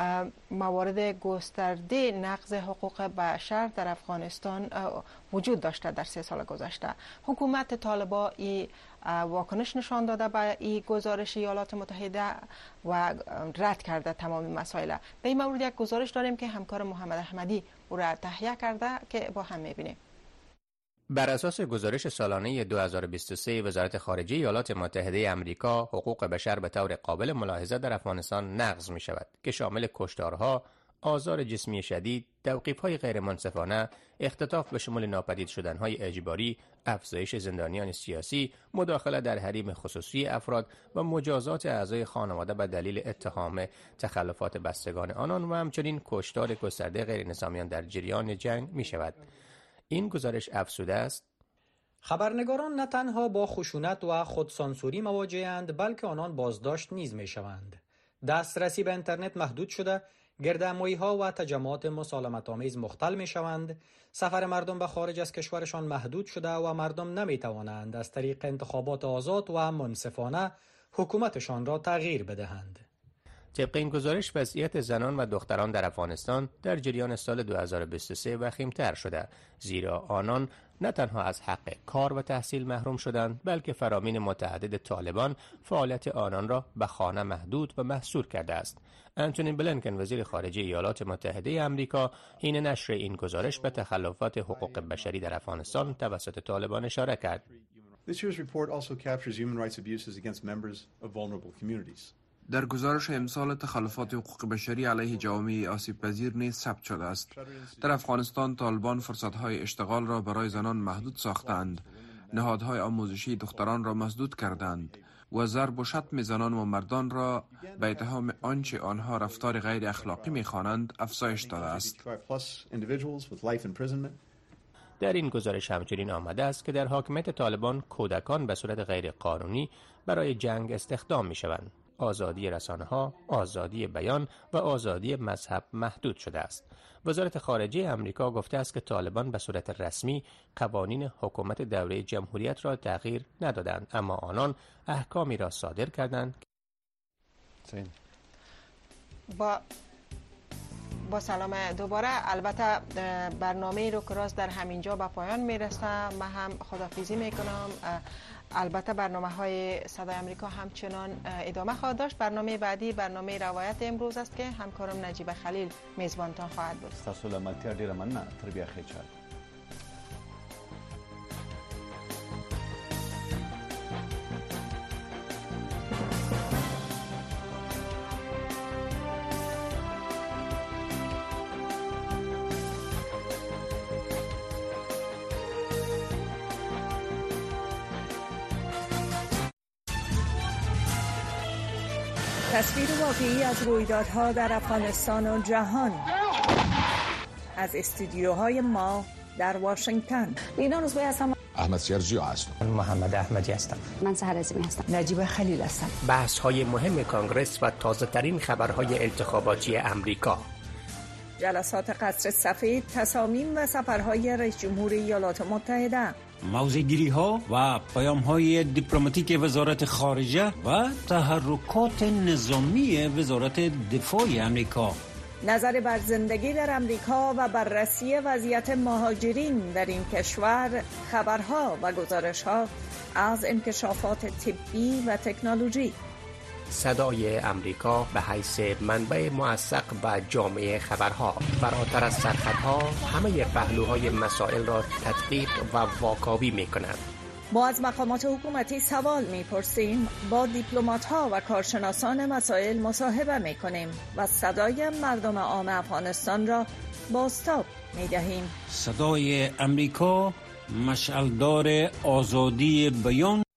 Speaker 1: موارد گسترده نقض حقوق بشر در افغانستان وجود داشته در 3 سال گذشته. حکومت طالبان واکنش نشان داده به این گزارش ایالات متحده و رد کرده تمام مسائل. در این مورد یک گزارش داریم که همکار محمد احمدی او را تهیه کرده که با هم میبینیم.
Speaker 12: بر اساس گزارش سالانه 2023 وزارت خارجه ایالات متحده آمریکا، حقوق بشر به طور قابل ملاحظه در افغانستان نقض می شود که شامل کشتارها، آزار جسمی شدید، توقیف‌های غیر منصفانه، اختطاف به شمول ناپدید شدن‌های اجباری، افزایش زندانیان سیاسی، مداخله در حریم خصوصی افراد و مجازات اعضای خانواده به دلیل اتهام تخلفات بستگان آنان و همچنین کشتار گسترده غیر نظامیان در جریان جنگ می‌شود. این گزارش افزوده است:
Speaker 13: خبرنگاران نه تنها با خشونت و خودسانسوری مواجه‌اند، بلکه آنان بازداشت نیز می‌شوند. دسترسی به اینترنت محدود شده، گردهمایی‌ها و تجمعات مسالمت‌آمیز مختل می‌شوند. سفر مردم به خارج از کشورشان محدود شده و مردم نمی‌توانند از طریق انتخابات آزاد و منصفانه حکومتشان را تغییر بدهند.
Speaker 12: طبق این گزارش وضعیت زنان و دختران در افغانستان در جریان سال 2023 وخیم‌تر شده، زیرا آنان نه تنها از حق کار و تحصیل محروم شدند، بلکه فرامین متعدد طالبان فعالیت آنان را به خانه محدود و محصور کرده است. انتونی بلینکن وزیر خارجه ایالات متحده آمریکا حین نشر این گزارش به تخلفات حقوق بشری در افغانستان توسط طالبان اشاره کرد.
Speaker 14: This year's report also captures human rights abuses against members of vulnerable communities.
Speaker 15: در گزارش امسال تخلفات حقوق بشری علیه جوامع آسیب پذیر نیز ثبت شده است. در افغانستان طالبان فرصت‌های اشتغال را برای زنان محدود ساختند، نهادهای آموزشی دختران را مسدود کردند و ضرب و شتم زنان و مردان را به اتهام آنچه آنها رفتار غیر اخلاقی می‌خوانند افزایش داده است.
Speaker 12: در این گزارش همچنین آمده است که در حاکمیت طالبان کودکان به صورت غیر قانونی برای جنگ استخدام می‌شوند. آزادی رسانه‌ها، آزادی بیان و آزادی مذهب محدود شده است. وزارت خارجه آمریکا گفته است که طالبان به صورت رسمی قوانین حکومت دوره جمهوریت را تغییر ندادند، اما آنان احکامی را صادر کردند.
Speaker 1: با سلام دوباره. البته برنامه رو که راست در همینجا به پایان میرسه. من هم خداحافظی میکنم. البته برنامه‌های صدای آمریکا همچنان ادامه خواهد داشت. برنامه بعدی برنامه روایت امروز است که همکارم نجیب خلیل میزبانتان خواهد بود.
Speaker 2: تاسو له ملتیا ډیره مننه. تر بیا ښه چل.
Speaker 10: تصویر واقعی از رویدادها در افغانستان و جهان از استودیوهای ما در واشنگتن. لینا روزبه هستم.
Speaker 16: احمد سیرجی هستم.
Speaker 12: محمد احمدی هستم.
Speaker 17: من سحر عظیمی هستم.
Speaker 10: نجیب خلیل هستم.
Speaker 12: بحث‌های مهم کانگرس و تازه‌ترین خبرهای انتخاباتی امریکا.
Speaker 10: جلسات قصر سفید، تصامیم و سفرهای رئیس جمهور ایالات متحده.
Speaker 18: موضع‌گیری‌ها و پیام‌های دیپلماتیک وزارت خارجه و تحرکات نظامی وزارت دفاع آمریکا.
Speaker 10: نظر بر زندگی در امریکا و بررسی وضعیت مهاجرین در این کشور، خبرها و گزارش‌ها از انکشافات طبی و تکنولوژی.
Speaker 12: صدای امریکا به حیث منبع موثق و جامع خبرها، فراتر از سرحدها همه پهلوهای مسائل را تدقیق و واکاوی می‌کند.
Speaker 16: ما از مقامات حکومتی سوال می‌پرسیم، با دیپلمات‌ها و کارشناسان مسائل مصاحبه می‌کنیم و صدای مردم عام افغانستان را بازتاب می‌دهیم.
Speaker 18: صدای امریکا مشعلدار آزادی بیان